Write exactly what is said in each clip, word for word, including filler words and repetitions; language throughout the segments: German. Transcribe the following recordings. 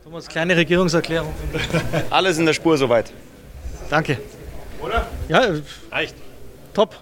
Thomas, kleine Regierungserklärung. Alles in der Spur soweit. Danke. Oder? Ja, Reicht. top.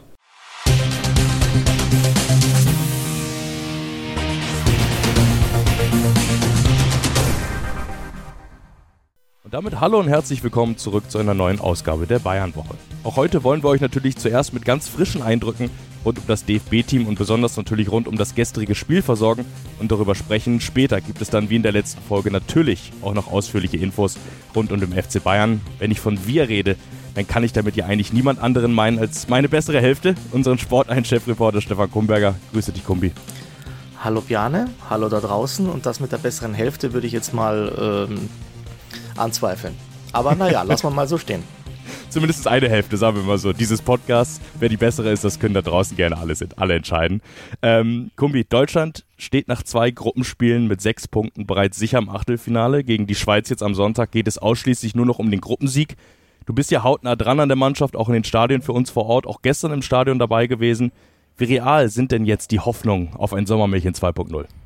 Und damit hallo und herzlich willkommen zurück zu einer neuen Ausgabe der Bayern-Woche. Auch heute wollen wir euch natürlich zuerst mit ganz frischen Eindrücken rund um das D F B-Team und besonders natürlich rund um das gestrige Spiel versorgen und darüber sprechen. Später gibt es dann wie in der letzten Folge natürlich auch noch ausführliche Infos rund um den F C Bayern. Wenn ich von wir rede, dann kann ich damit ja eigentlich niemand anderen meinen als meine bessere Hälfte, unseren Sport eins Chefreporter Stefan Kumberger. Grüße dich, Kumbi. Hallo Bjarne, hallo da draußen, und das mit der besseren Hälfte würde ich jetzt mal ähm, anzweifeln. Aber naja, lassen wir mal so stehen. Zumindest eine Hälfte, sagen wir mal so, dieses Podcasts. Wer die bessere ist, das können da draußen gerne alle, alle entscheiden. Ähm, Kumbi, Deutschland steht nach zwei Gruppenspielen mit sechs Punkten bereits sicher im Achtelfinale. Gegen die Schweiz jetzt am Sonntag geht es ausschließlich nur noch um den Gruppensieg. Du bist ja hautnah dran an der Mannschaft, auch in den Stadien für uns vor Ort, auch gestern im Stadion dabei gewesen. Wie real sind denn jetzt die Hoffnungen auf ein Sommermärchen zwei Punkt null?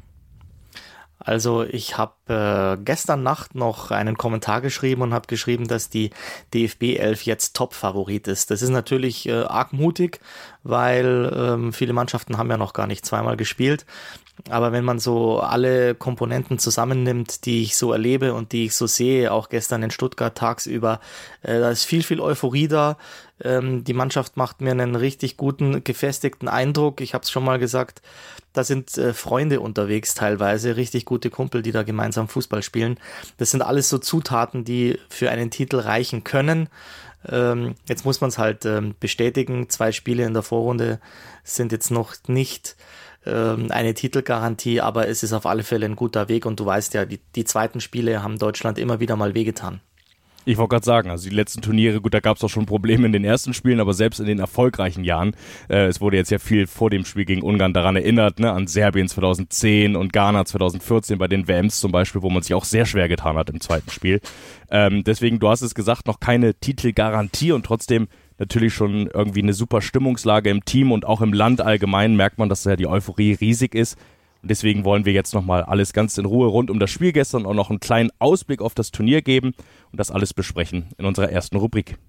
Also ich habe äh, gestern Nacht noch einen Kommentar geschrieben und habe geschrieben, dass die D F B elf jetzt Top-Favorit ist. Das ist natürlich äh, arg mutig, weil ähm, viele Mannschaften haben ja noch gar nicht zweimal gespielt. Aber wenn man so alle Komponenten zusammennimmt, die ich so erlebe und die ich so sehe, auch gestern in Stuttgart tagsüber, äh, da ist viel, viel Euphorie da. Ähm, die Mannschaft macht mir einen richtig guten, gefestigten Eindruck. Ich habe es schon mal gesagt, da sind äh, Freunde unterwegs teilweise, richtig gute Kumpel, die da gemeinsam Fußball spielen. Das sind alles so Zutaten, die für einen Titel reichen können. Ähm, jetzt muss man es halt ähm, bestätigen. Zwei Spiele in der Vorrunde sind jetzt noch nicht eine Titelgarantie, aber es ist auf alle Fälle ein guter Weg, und du weißt ja, die, die zweiten Spiele haben Deutschland immer wieder mal wehgetan. Ich wollte gerade sagen, also die letzten Turniere, gut, da gab es auch schon Probleme in den ersten Spielen, aber selbst in den erfolgreichen Jahren, äh, es wurde jetzt ja viel vor dem Spiel gegen Ungarn daran erinnert, ne, an Serbien zweitausendzehn und Ghana zweitausendvierzehn bei den W Ms zum Beispiel, wo man sich auch sehr schwer getan hat im zweiten Spiel. Ähm, deswegen, du hast es gesagt, noch keine Titelgarantie, und trotzdem natürlich schon irgendwie eine super Stimmungslage im Team und auch im Land allgemein merkt man, dass ja die Euphorie riesig ist. Und deswegen wollen wir jetzt nochmal alles ganz in Ruhe rund um das Spiel gestern und noch einen kleinen Ausblick auf das Turnier geben und das alles besprechen in unserer ersten Rubrik.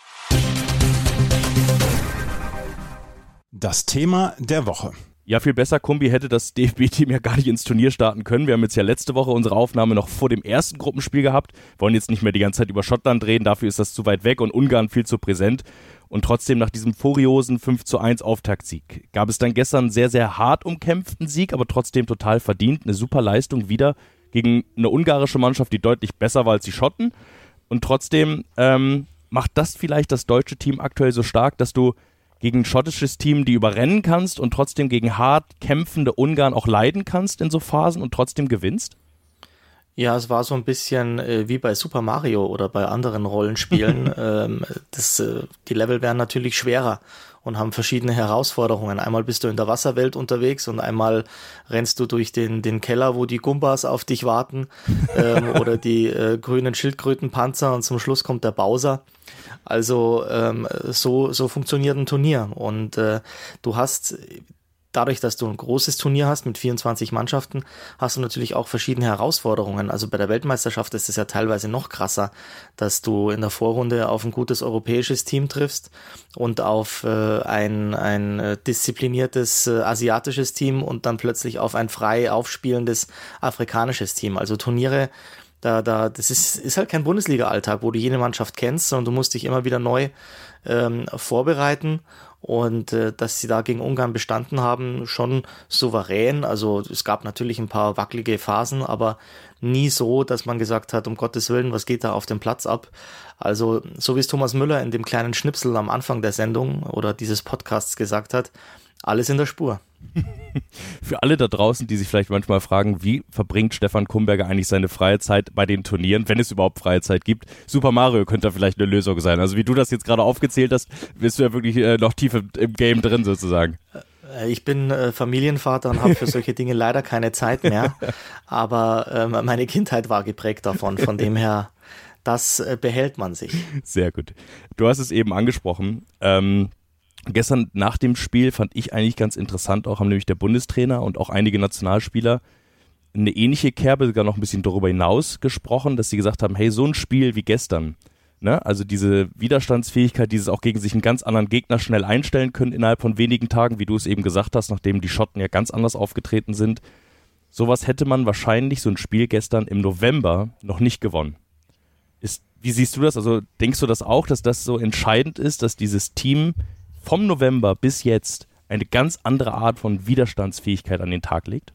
Das Thema der Woche. Ja, viel besser, Kumbi, hätte das D F B-Team ja gar nicht ins Turnier starten können. Wir haben jetzt ja letzte Woche unsere Aufnahme noch vor dem ersten Gruppenspiel gehabt, wollen jetzt nicht mehr die ganze Zeit über Schottland reden, dafür ist das zu weit weg und Ungarn viel zu präsent. Und trotzdem nach diesem furiosen fünf zu eins Auftaktsieg gab es dann gestern einen sehr, sehr hart umkämpften Sieg, aber trotzdem total verdient. Eine super Leistung wieder gegen eine ungarische Mannschaft, die deutlich besser war als die Schotten. Und trotzdem ähm, macht das vielleicht das deutsche Team aktuell so stark, dass du gegen ein schottisches Team die überrennen kannst und trotzdem gegen hart kämpfende Ungarn auch leiden kannst in so Phasen und trotzdem gewinnst? Ja, es war so ein bisschen äh, wie bei Super Mario oder bei anderen Rollenspielen. ähm, das, äh, die Level werden natürlich schwerer und haben verschiedene Herausforderungen. Einmal bist du in der Wasserwelt unterwegs und einmal rennst du durch den, den Keller, wo die Gumbas auf dich warten ähm, oder die äh, grünen Schildkrötenpanzer, und zum Schluss kommt der Bowser. Also ähm, so, so funktioniert ein Turnier, und äh, du hast... Dadurch, dass du ein großes Turnier hast mit vierundzwanzig Mannschaften, hast du natürlich auch verschiedene Herausforderungen. Also bei der Weltmeisterschaft ist es ja teilweise noch krasser, dass du in der Vorrunde auf ein gutes europäisches Team triffst und auf äh, ein, ein diszipliniertes äh, asiatisches Team und dann plötzlich auf ein frei aufspielendes afrikanisches Team. Also Turniere, da, da, das ist, ist halt kein Bundesliga-Alltag, wo du jede Mannschaft kennst, sondern du musst dich immer wieder neu ähm, vorbereiten. Und äh, dass sie da gegen Ungarn bestanden haben, schon souverän. Also es gab natürlich ein paar wackelige Phasen, aber nie so, dass man gesagt hat, um Gottes Willen, was geht da auf dem Platz ab? Also so wie es Thomas Müller in dem kleinen Schnipsel am Anfang der Sendung oder dieses Podcasts gesagt hat, alles in der Spur. Für alle da draußen, die sich vielleicht manchmal fragen, wie verbringt Stefan Kumberger eigentlich seine freie Zeit bei den Turnieren, wenn es überhaupt freie Zeit gibt? Super Mario könnte da vielleicht eine Lösung sein. Also wie du das jetzt gerade aufgezählt hast, bist du ja wirklich äh, noch tief im, im Game drin sozusagen. Ich bin äh, Familienvater und habe für solche Dinge leider keine Zeit mehr, aber ähm, meine Kindheit war geprägt davon, von dem her, das äh, behält man sich. Sehr gut. Du hast es eben angesprochen, ähm, gestern nach dem Spiel fand ich eigentlich ganz interessant, auch haben nämlich der Bundestrainer und auch einige Nationalspieler eine ähnliche Kerbe, sogar noch ein bisschen darüber hinaus gesprochen, dass sie gesagt haben, hey, so ein Spiel wie gestern, ne? Also diese Widerstandsfähigkeit, dieses auch gegen sich einen ganz anderen Gegner schnell einstellen können innerhalb von wenigen Tagen, wie du es eben gesagt hast, nachdem die Schotten ja ganz anders aufgetreten sind. Sowas hätte man wahrscheinlich, so ein Spiel gestern im November, noch nicht gewonnen. Ist, wie siehst du das? Also denkst du das auch, dass das so entscheidend ist, dass dieses Team vom November bis jetzt eine ganz andere Art von Widerstandsfähigkeit an den Tag legt?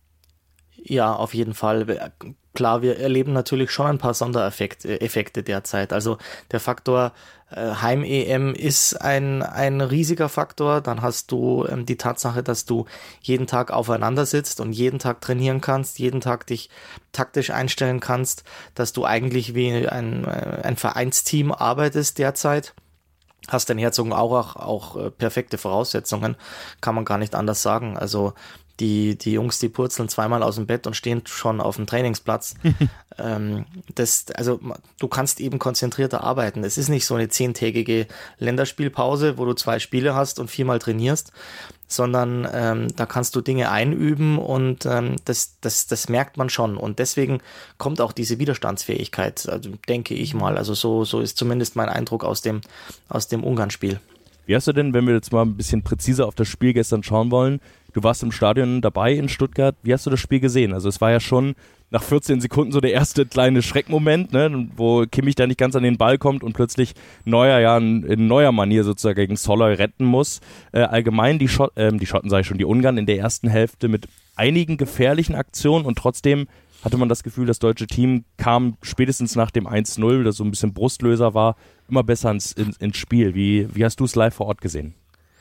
Ja, auf jeden Fall. Klar, wir erleben natürlich schon ein paar Sondereffekte Effekte derzeit. Also der Faktor äh, Heim-E M ist ein, ein riesiger Faktor. Dann hast du ähm, die Tatsache, dass du jeden Tag aufeinander sitzt und jeden Tag trainieren kannst, jeden Tag dich taktisch einstellen kannst, dass du eigentlich wie ein, ein Vereinsteam arbeitest derzeit. Hast den Herzogen auch, auch äh, perfekte Voraussetzungen, kann man gar nicht anders sagen. Also Die, die Jungs, die purzeln zweimal aus dem Bett und stehen schon auf dem Trainingsplatz. ähm, das, also du kannst eben konzentrierter arbeiten. Es ist nicht so eine zehntägige Länderspielpause, wo du zwei Spiele hast und viermal trainierst, sondern ähm, da kannst du Dinge einüben und ähm, das, das, das merkt man schon. Und deswegen kommt auch diese Widerstandsfähigkeit, also denke ich mal. Also so, so ist zumindest mein Eindruck aus dem, aus dem Ungarn-Spiel. Wie hast du denn, wenn wir jetzt mal ein bisschen präziser auf das Spiel gestern schauen wollen, du warst im Stadion dabei in Stuttgart, wie hast du das Spiel gesehen? Also es war ja schon nach vierzehn Sekunden so der erste kleine Schreckmoment, ne, wo Kimmich da nicht ganz an den Ball kommt und plötzlich Neuer ja in, in neuer Manier sozusagen gegen Soloy retten muss. Äh, allgemein die, Schott, äh, die Schotten, sage ich schon, die Ungarn in der ersten Hälfte mit einigen gefährlichen Aktionen und trotzdem hatte man das Gefühl, das deutsche Team kam spätestens nach dem eins null, das so ein bisschen Brustlöser war, immer besser ins, ins, ins Spiel. Wie, wie hast du es live vor Ort gesehen?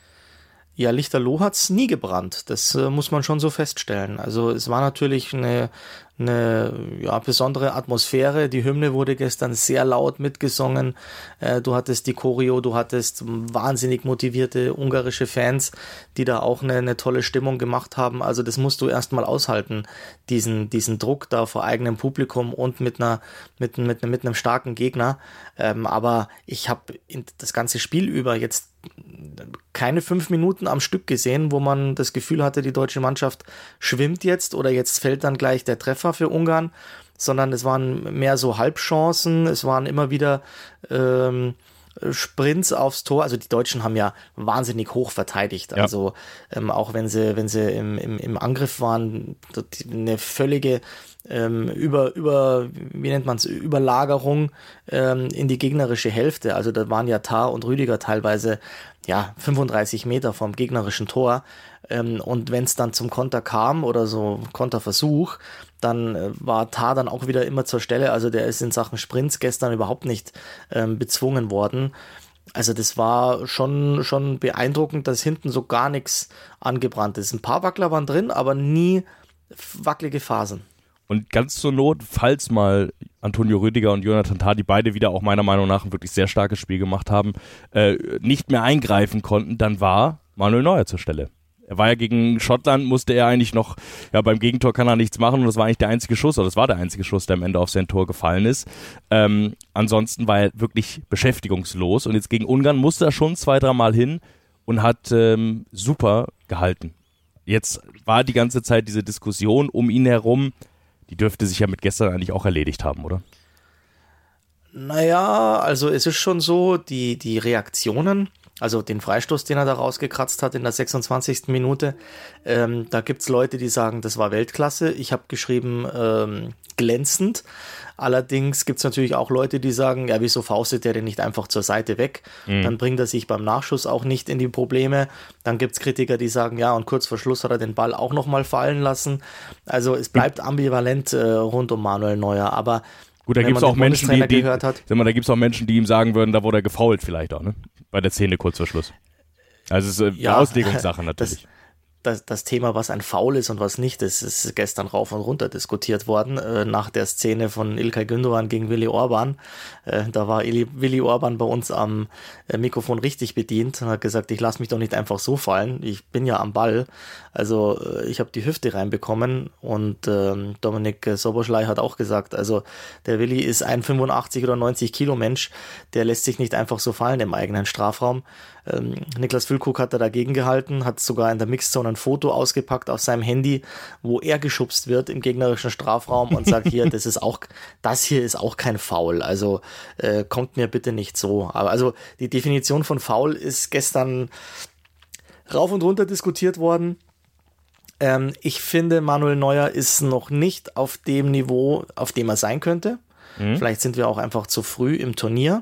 Ja, Lichterloh hat's nie gebrannt. Das äh, muss man schon so feststellen. Also es war natürlich eine, eine ja, besondere Atmosphäre. Die Hymne wurde gestern sehr laut mitgesungen. Äh, du hattest die Choreo, du hattest wahnsinnig motivierte ungarische Fans, die da auch eine, eine tolle Stimmung gemacht haben. Also das musst du erstmal aushalten, diesen, diesen Druck da vor eigenem Publikum und mit einer, mit, mit, mit einem starken Gegner. Ähm, aber ich habe das ganze Spiel über jetzt keine fünf Minuten am Stück gesehen, wo man das Gefühl hatte, die deutsche Mannschaft schwimmt jetzt oder jetzt fällt dann gleich der Treffer für Ungarn, sondern es waren mehr so Halbchancen, es waren immer wieder ähm, Sprints aufs Tor. Also die Deutschen haben ja wahnsinnig hoch verteidigt. Ja. Also ähm, auch wenn sie, wenn sie im, im, im Angriff waren, eine völlige ähm, über, über, wie nennt man es, Überlagerung ähm, in die gegnerische Hälfte. Also da waren ja Tah und Rüdiger teilweise ja fünfunddreißig Meter vom gegnerischen Tor. Ähm, und wenn es dann zum Konter kam oder so Konterversuch, dann äh, war Tah dann auch wieder immer zur Stelle. Also der ist in Sachen Sprints gestern überhaupt nicht ähm, bezwungen worden. Also das war schon, schon beeindruckend, dass hinten so gar nichts angebrannt ist. Ein paar Wackler waren drin, aber nie wackelige Phasen. Und ganz zur Not, falls mal Antonio Rüdiger und Jonathan Tah, die beide wieder auch meiner Meinung nach ein wirklich sehr starkes Spiel gemacht haben, äh, nicht mehr eingreifen konnten, dann war Manuel Neuer zur Stelle. Er war ja gegen Schottland, musste er eigentlich noch, ja beim Gegentor kann er nichts machen und das war eigentlich der einzige Schuss, oder das war der einzige Schuss, der am Ende auf sein Tor gefallen ist. Ähm, ansonsten war er wirklich beschäftigungslos und jetzt gegen Ungarn musste er schon zwei, dreimal hin und hat ähm, super gehalten. Jetzt war die ganze Zeit diese Diskussion um ihn herum, die dürfte sich ja mit gestern eigentlich auch erledigt haben, oder? Naja, also es ist schon so, die, die Reaktionen, also den Freistoß, den er da rausgekratzt hat in der sechsundzwanzigsten Minute, ähm, da gibt's Leute, die sagen, das war Weltklasse. Ich habe geschrieben, ähm, glänzend. Allerdings gibt's natürlich auch Leute, die sagen, ja, wieso faustet der denn nicht einfach zur Seite weg? Mhm. Dann bringt er sich beim Nachschuss auch nicht in die Probleme. Dann gibt's Kritiker, die sagen, ja, und kurz vor Schluss hat er den Ball auch nochmal fallen lassen. Also es bleibt ambivalent äh, rund um Manuel Neuer, aber gut, da gibt es auch Menschen, die, die gehört hat, sag mal, da gibt's auch Menschen, die ihm sagen würden, da wurde er gefoult vielleicht auch, ne? Bei der Szene kurz vor Schluss. Also es ist eine ja, Auslegungssache natürlich. Das, das, das Thema, was ein Foul ist und was nicht, das ist gestern rauf und runter diskutiert worden, äh, nach der Szene von İlkay Gündoğan gegen Willi Orban. Äh, da war Ili, Willi Orban bei uns am äh, Mikrofon richtig bedient und hat gesagt, ich lasse mich doch nicht einfach so fallen, ich bin ja am Ball. Also äh, ich habe die Hüfte reinbekommen und ähm, Dominik Szoboszlai hat auch gesagt, also der Willi ist ein fünfundachtzig oder neunzig Kilo Mensch, der lässt sich nicht einfach so fallen im eigenen Strafraum. Ähm, Niklas Füllkrug hat da dagegen gehalten, hat sogar in der Mixzone einen ein Foto ausgepackt auf seinem Handy, wo er geschubst wird im gegnerischen Strafraum und sagt, hier, das ist auch, das hier ist auch kein Foul. Also äh, kommt mir bitte nicht so. Aber also die Definition von Foul ist gestern rauf und runter diskutiert worden. Ähm, ich finde, Manuel Neuer ist noch nicht auf dem Niveau, auf dem er sein könnte. Mhm. Vielleicht sind wir auch einfach zu früh im Turnier.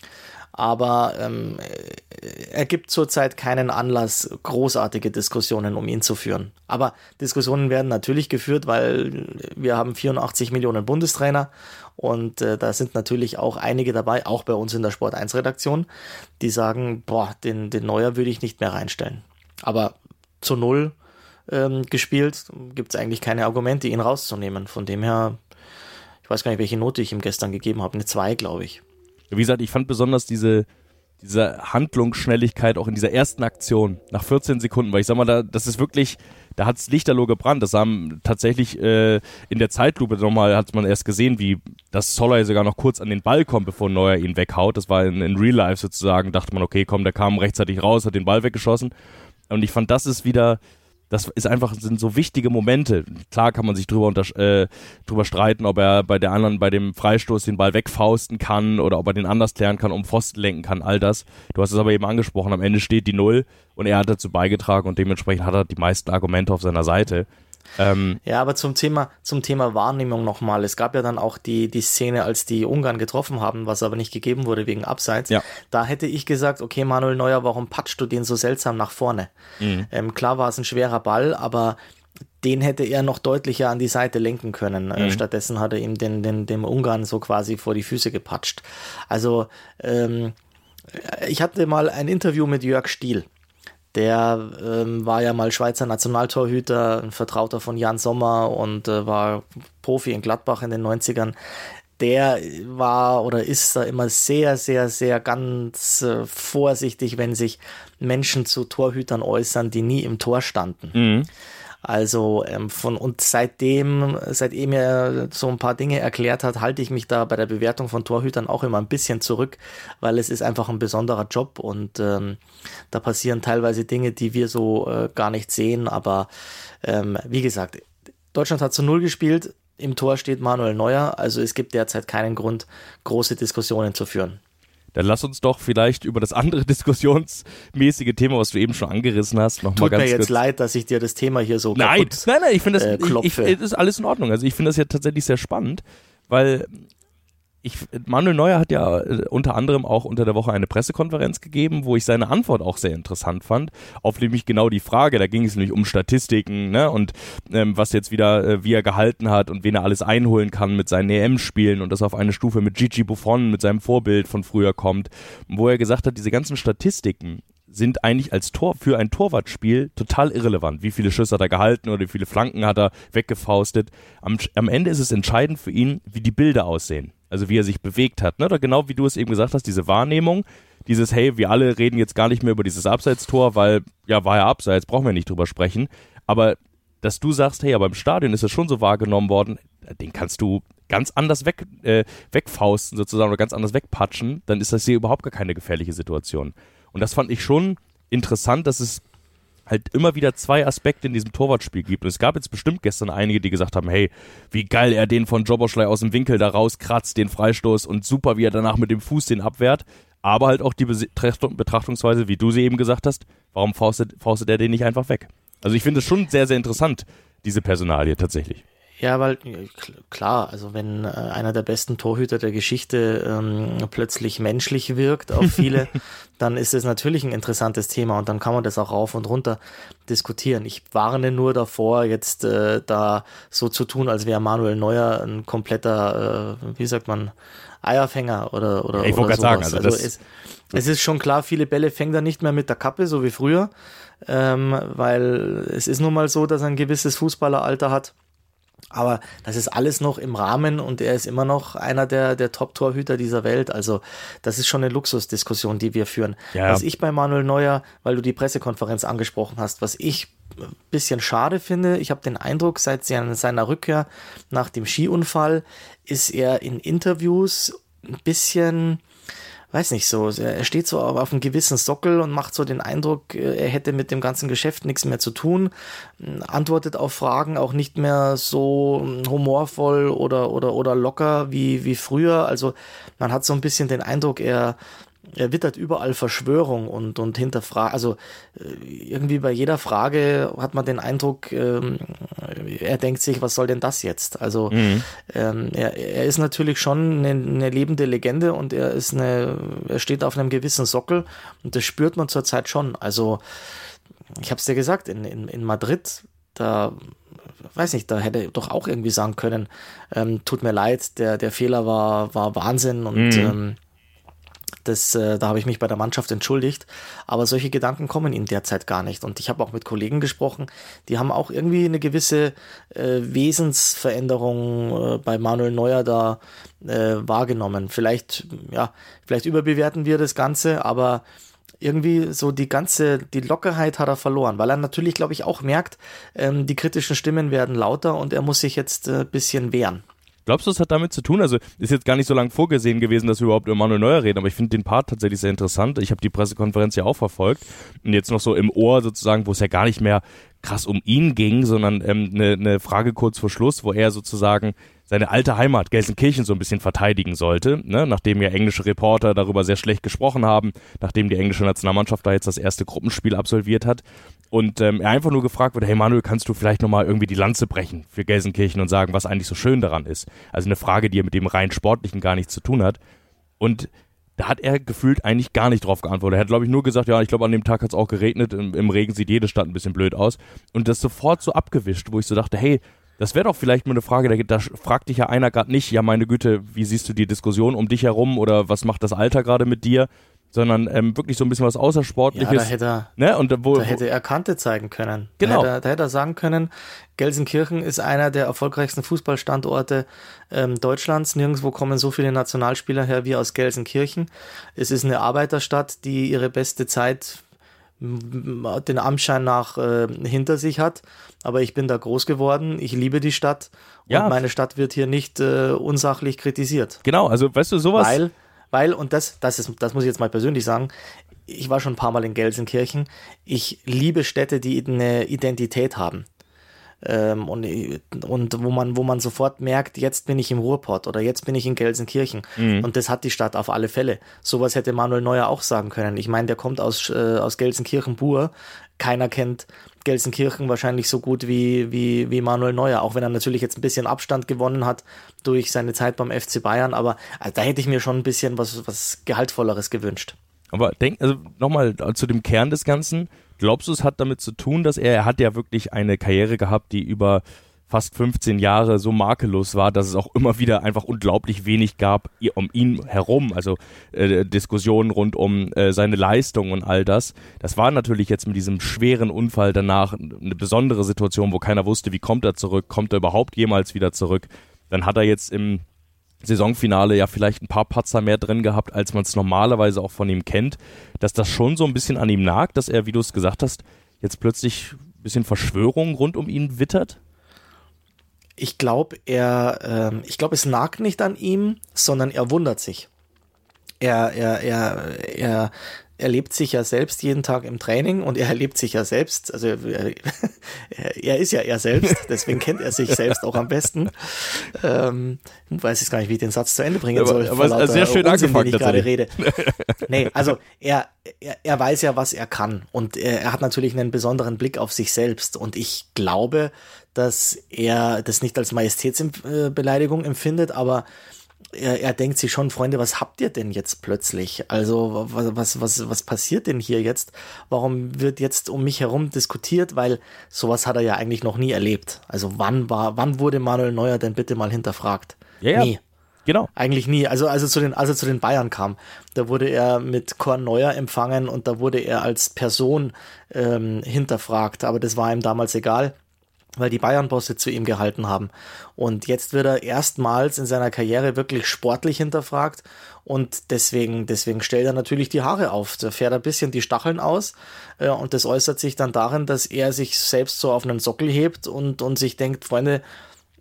Aber ähm, er gibt zurzeit keinen Anlass, großartige Diskussionen um ihn zu führen. Aber Diskussionen werden natürlich geführt, weil wir haben vierundachtzig Millionen Bundestrainer und äh, da sind natürlich auch einige dabei, auch bei uns in der Sport eins Redaktion, die sagen, boah, den, den Neuer würde ich nicht mehr reinstellen. Aber zu null ähm, gespielt, gibt es eigentlich keine Argumente, ihn rauszunehmen. Von dem her, ich weiß gar nicht, welche Note ich ihm gestern gegeben habe, eine zwei, glaube ich. Wie gesagt, ich fand besonders diese, diese Handlungsschnelligkeit auch in dieser ersten Aktion nach vierzehn Sekunden, weil ich sag mal, da, das ist wirklich, da hat's lichterloh gebrannt. Das haben tatsächlich äh, in der Zeitlupe nochmal, hat man erst gesehen, wie das Szoller sogar noch kurz an den Ball kommt, bevor Neuer ihn weghaut. Das war in, in Real Life sozusagen, dachte man, okay, komm, der kam rechtzeitig raus, hat den Ball weggeschossen. Und ich fand, das ist wieder, das ist einfach, sind so wichtige Momente. Klar kann man sich drüber, unter, äh, drüber streiten, ob er bei der anderen, bei dem Freistoß den Ball wegfausten kann oder ob er den anders klären kann, um Pfosten lenken kann, all das. Du hast es aber eben angesprochen, am Ende steht die Null und er hat dazu beigetragen und dementsprechend hat er die meisten Argumente auf seiner Seite. Ähm, ja, aber zum Thema, zum Thema Wahrnehmung nochmal. Es gab ja dann auch die, die Szene, als die Ungarn getroffen haben, was aber nicht gegeben wurde wegen Abseits. Ja. Da hätte ich gesagt, okay, Manuel Neuer, warum patschst du den so seltsam nach vorne? Mhm. Ähm, klar war es ein schwerer Ball, aber den hätte er noch deutlicher an die Seite lenken können. Mhm. Stattdessen hat er ihm den, den, dem Ungarn so quasi vor die Füße gepatscht. Also, ähm, ich hatte mal ein Interview mit Jörg Stiel. Der ähm, war ja mal Schweizer Nationaltorhüter, ein Vertrauter von Jan Sommer und äh, war Profi in Gladbach in den neunzigern. Der war oder ist da immer sehr, sehr, sehr ganz äh, vorsichtig, wenn sich Menschen zu Torhütern äußern, die nie im Tor standen. Mhm. Also ähm, von und seitdem, seitdem er so ein paar Dinge erklärt hat, halte ich mich da bei der Bewertung von Torhütern auch immer ein bisschen zurück, weil es ist einfach ein besonderer Job und ähm, da passieren teilweise Dinge, die wir so äh, gar nicht sehen. Aber ähm, wie gesagt, Deutschland hat zu null gespielt, im Tor steht Manuel Neuer, also es gibt derzeit keinen Grund, große Diskussionen zu führen. Dann lass uns doch vielleicht über das andere diskussionsmäßige Thema, was du eben schon angerissen hast, noch Tut mal ganz mir jetzt kurz. leid, dass ich dir das Thema hier so nein, kaputt nein, nein, ich finde das, äh, ich, ich, ist alles in Ordnung. Also ich finde das ja tatsächlich sehr spannend, weil ich, Manuel Neuer hat ja äh, unter anderem auch unter der Woche eine Pressekonferenz gegeben, wo ich seine Antwort auch sehr interessant fand, auf nämlich genau die Frage, da ging es nämlich um Statistiken, ne, und ähm, was jetzt wieder, äh, wie er gehalten hat und wen er alles einholen kann mit seinen E M-Spielen und das auf eine Stufe mit Gigi Buffon, mit seinem Vorbild von früher kommt, wo er gesagt hat, diese ganzen Statistiken sind eigentlich als Tor für ein Torwartspiel total irrelevant. Wie viele Schüsse hat er gehalten oder wie viele Flanken hat er weggefaustet. Am, am Ende ist es entscheidend für ihn, wie die Bilder aussehen. Also wie er sich bewegt hat. Ne? Oder genau wie du es eben gesagt hast, diese Wahrnehmung, dieses, hey, wir alle reden jetzt gar nicht mehr über dieses Abseitstor, weil, ja, war ja Abseits, brauchen wir nicht drüber sprechen. Aber dass du sagst, hey, aber im Stadion ist es schon so wahrgenommen worden, den kannst du ganz anders weg, äh, wegfausten sozusagen oder ganz anders wegpatschen, dann ist das hier überhaupt gar keine gefährliche Situation. Und das fand ich schon interessant, dass es halt immer wieder zwei Aspekte in diesem Torwartspiel gibt. Und es gab jetzt bestimmt gestern einige, die gesagt haben, hey, wie geil er den von Szoboszlai aus dem Winkel da rauskratzt, den Freistoß und super, wie er danach mit dem Fuß den abwehrt. Aber halt auch die Betrachtungsweise, wie du sie eben gesagt hast, warum faustet, faustet er den nicht einfach weg? Also ich finde es schon sehr, sehr interessant, diese Personalie tatsächlich. Ja, weil klar, also wenn äh, einer der besten Torhüter der Geschichte ähm, plötzlich menschlich wirkt auf viele, dann ist es natürlich ein interessantes Thema und dann kann man das auch rauf und runter diskutieren. Ich warne nur davor, jetzt äh, da so zu tun, als wäre Manuel Neuer ein kompletter, äh, wie sagt man, Eierfänger oder oder, ja, ich wollte gerade sagen, also, also das es, es ist schon klar, viele Bälle fängt er nicht mehr mit der Kappe, so wie früher, ähm, weil es ist nun mal so, dass er ein gewisses Fußballeralter hat. Aber das ist alles noch im Rahmen und er ist immer noch einer der, der Top-Torhüter dieser Welt. Also das ist schon eine Luxusdiskussion, die wir führen. Ja. Was ich bei Manuel Neuer, weil du die Pressekonferenz angesprochen hast, was ich ein bisschen schade finde, ich habe den Eindruck, seit seiner Rückkehr nach dem Skiunfall ist er in Interviews ein bisschen, weiß nicht so, er steht so auf einem gewissen Sockel und macht so den Eindruck, er hätte mit dem ganzen Geschäft nichts mehr zu tun, antwortet auf Fragen auch nicht mehr so humorvoll oder, oder, oder locker wie, wie früher. Also man hat so ein bisschen den Eindruck, er Er wittert überall Verschwörung und, und hinterfragt, also irgendwie bei jeder Frage hat man den Eindruck, ähm, er denkt sich, was soll denn das jetzt? Also mhm. ähm, er, er ist natürlich schon eine, eine lebende Legende und er ist eine, er steht auf einem gewissen Sockel und das spürt man zurzeit schon. Also ich habe es dir gesagt, in, in, in Madrid, da weiß nicht, da hätte er doch auch irgendwie sagen können, ähm, tut mir leid, der, der Fehler war, war Wahnsinn und mhm. ähm, Das, äh, da habe ich mich bei der Mannschaft entschuldigt, aber solche Gedanken kommen ihm derzeit gar nicht. Und ich habe auch mit Kollegen gesprochen, die haben auch irgendwie eine gewisse äh, Wesensveränderung äh, bei Manuel Neuer da äh, wahrgenommen. Vielleicht, ja, vielleicht überbewerten wir das Ganze, aber irgendwie so die ganze, die Lockerheit hat er verloren, weil er natürlich, glaube ich, auch merkt, ähm, die kritischen Stimmen werden lauter und er muss sich jetzt ein äh, bisschen wehren. Glaubst du, es hat damit zu tun? Also ist jetzt gar nicht so lange vorgesehen gewesen, dass wir überhaupt über Manuel Neuer reden, aber ich finde den Part tatsächlich sehr interessant. Ich habe die Pressekonferenz ja auch verfolgt und jetzt noch so im Ohr sozusagen, wo es ja gar nicht mehr krass um ihn ging, sondern ähm, eine, eine Frage kurz vor Schluss, wo er sozusagen seine alte Heimat Gelsenkirchen so ein bisschen verteidigen sollte, ne? Nachdem ja englische Reporter darüber sehr schlecht gesprochen haben, nachdem die englische Nationalmannschaft da jetzt das erste Gruppenspiel absolviert hat. Und ähm, er einfach nur gefragt wurde, hey Manuel, kannst du vielleicht nochmal irgendwie die Lanze brechen für Gelsenkirchen und sagen, was eigentlich so schön daran ist? Also eine Frage, die ja mit dem rein Sportlichen gar nichts zu tun hat. Und da hat er gefühlt eigentlich gar nicht drauf geantwortet. Er hat, glaube ich, nur gesagt, ja, ich glaube, an dem Tag hat es auch geregnet, im, im Regen sieht jede Stadt ein bisschen blöd aus. Und das sofort so abgewischt, wo ich so dachte, hey, das wäre doch vielleicht mal eine Frage, da, da fragt dich ja einer gerade nicht, ja meine Güte, wie siehst du die Diskussion um dich herum oder was macht das Alter gerade mit dir? Sondern ähm, wirklich so ein bisschen was Außersportliches. Ja, da hätte er, ne? Und wo, da hätte er Kante zeigen können. Genau. Da hätte, er, da hätte er sagen können, Gelsenkirchen ist einer der erfolgreichsten Fußballstandorte ähm, Deutschlands. Nirgendwo kommen so viele Nationalspieler her wie aus Gelsenkirchen. Es ist eine Arbeiterstadt, die ihre beste Zeit den Anschein nach äh, hinter sich hat. Aber ich bin da groß geworden. Ich liebe die Stadt. Und ja. meine Stadt wird hier nicht äh, unsachlich kritisiert. Genau, also weißt du, sowas... Weil Weil, und das, das ist, das muss ich jetzt mal persönlich sagen, ich war schon ein paar Mal in Gelsenkirchen. Ich liebe Städte, die eine Identität haben. Ähm, und, und wo man, wo man sofort merkt, jetzt bin ich im Ruhrpott oder jetzt bin ich in Gelsenkirchen. Mhm. Und das hat die Stadt auf alle Fälle. Sowas hätte Manuel Neuer auch sagen können. Ich meine, der kommt aus, äh, aus Gelsenkirchen-Bur. Keiner kennt Gelsenkirchen wahrscheinlich so gut wie, wie, wie Manuel Neuer, auch wenn er natürlich jetzt ein bisschen Abstand gewonnen hat durch seine Zeit beim F C Bayern, aber also da hätte ich mir schon ein bisschen was, was Gehaltvolleres gewünscht. Aber denk, also nochmal zu dem Kern des Ganzen, glaubst du, es hat damit zu tun, dass er, er hat ja wirklich eine Karriere gehabt, die über fast fünfzehn Jahre so makellos war, dass es auch immer wieder einfach unglaublich wenig gab um ihn herum, also äh, Diskussionen rund um äh, seine Leistung und all das. Das war natürlich jetzt mit diesem schweren Unfall danach eine besondere Situation, wo keiner wusste, wie kommt er zurück, kommt er überhaupt jemals wieder zurück. Dann hat er jetzt im Saisonfinale ja vielleicht ein paar Patzer mehr drin gehabt, als man es normalerweise auch von ihm kennt, dass das schon so ein bisschen an ihm nagt, dass er, wie du es gesagt hast, jetzt plötzlich ein bisschen Verschwörung rund um ihn wittert? Ich glaube, er, ähm, ich glaube, es nagt nicht an ihm, sondern er wundert sich. Er, er, er, er erlebt sich ja selbst jeden Tag im Training und er erlebt sich ja selbst, also er, er ist ja er selbst, deswegen kennt er sich selbst auch am besten. Ähm, ich weiß jetzt gar nicht, wie ich den Satz zu Ende bringen aber, soll. Aber lauter, sehr schön Unsinn, angefangen, den ich gerade rede. Nee, also er, er, er weiß ja, was er kann und er, er hat natürlich einen besonderen Blick auf sich selbst und ich glaube, dass er das nicht als Majestätsbeleidigung empfindet, aber Er, er denkt sich schon, Freunde, was habt ihr denn jetzt plötzlich? Also was, was, was, was passiert denn hier jetzt? Warum wird jetzt um mich herum diskutiert? Weil sowas hat er ja eigentlich noch nie erlebt. Also wann war, wann wurde Manuel Neuer denn bitte mal hinterfragt? Ja, ja. Nie. Genau. Eigentlich nie. Also, also zu den, als er zu den Bayern kam, da wurde er mit Korn Neuer empfangen und da wurde er als Person ähm, hinterfragt. Aber das war ihm damals egal, weil die Bayern-Bosse zu ihm gehalten haben. Und jetzt wird er erstmals in seiner Karriere wirklich sportlich hinterfragt und deswegen, deswegen stellt er natürlich die Haare auf. Da fährt er ein bisschen die Stacheln aus äh, und das äußert sich dann darin, dass er sich selbst so auf einen Sockel hebt und, und sich denkt, Freunde,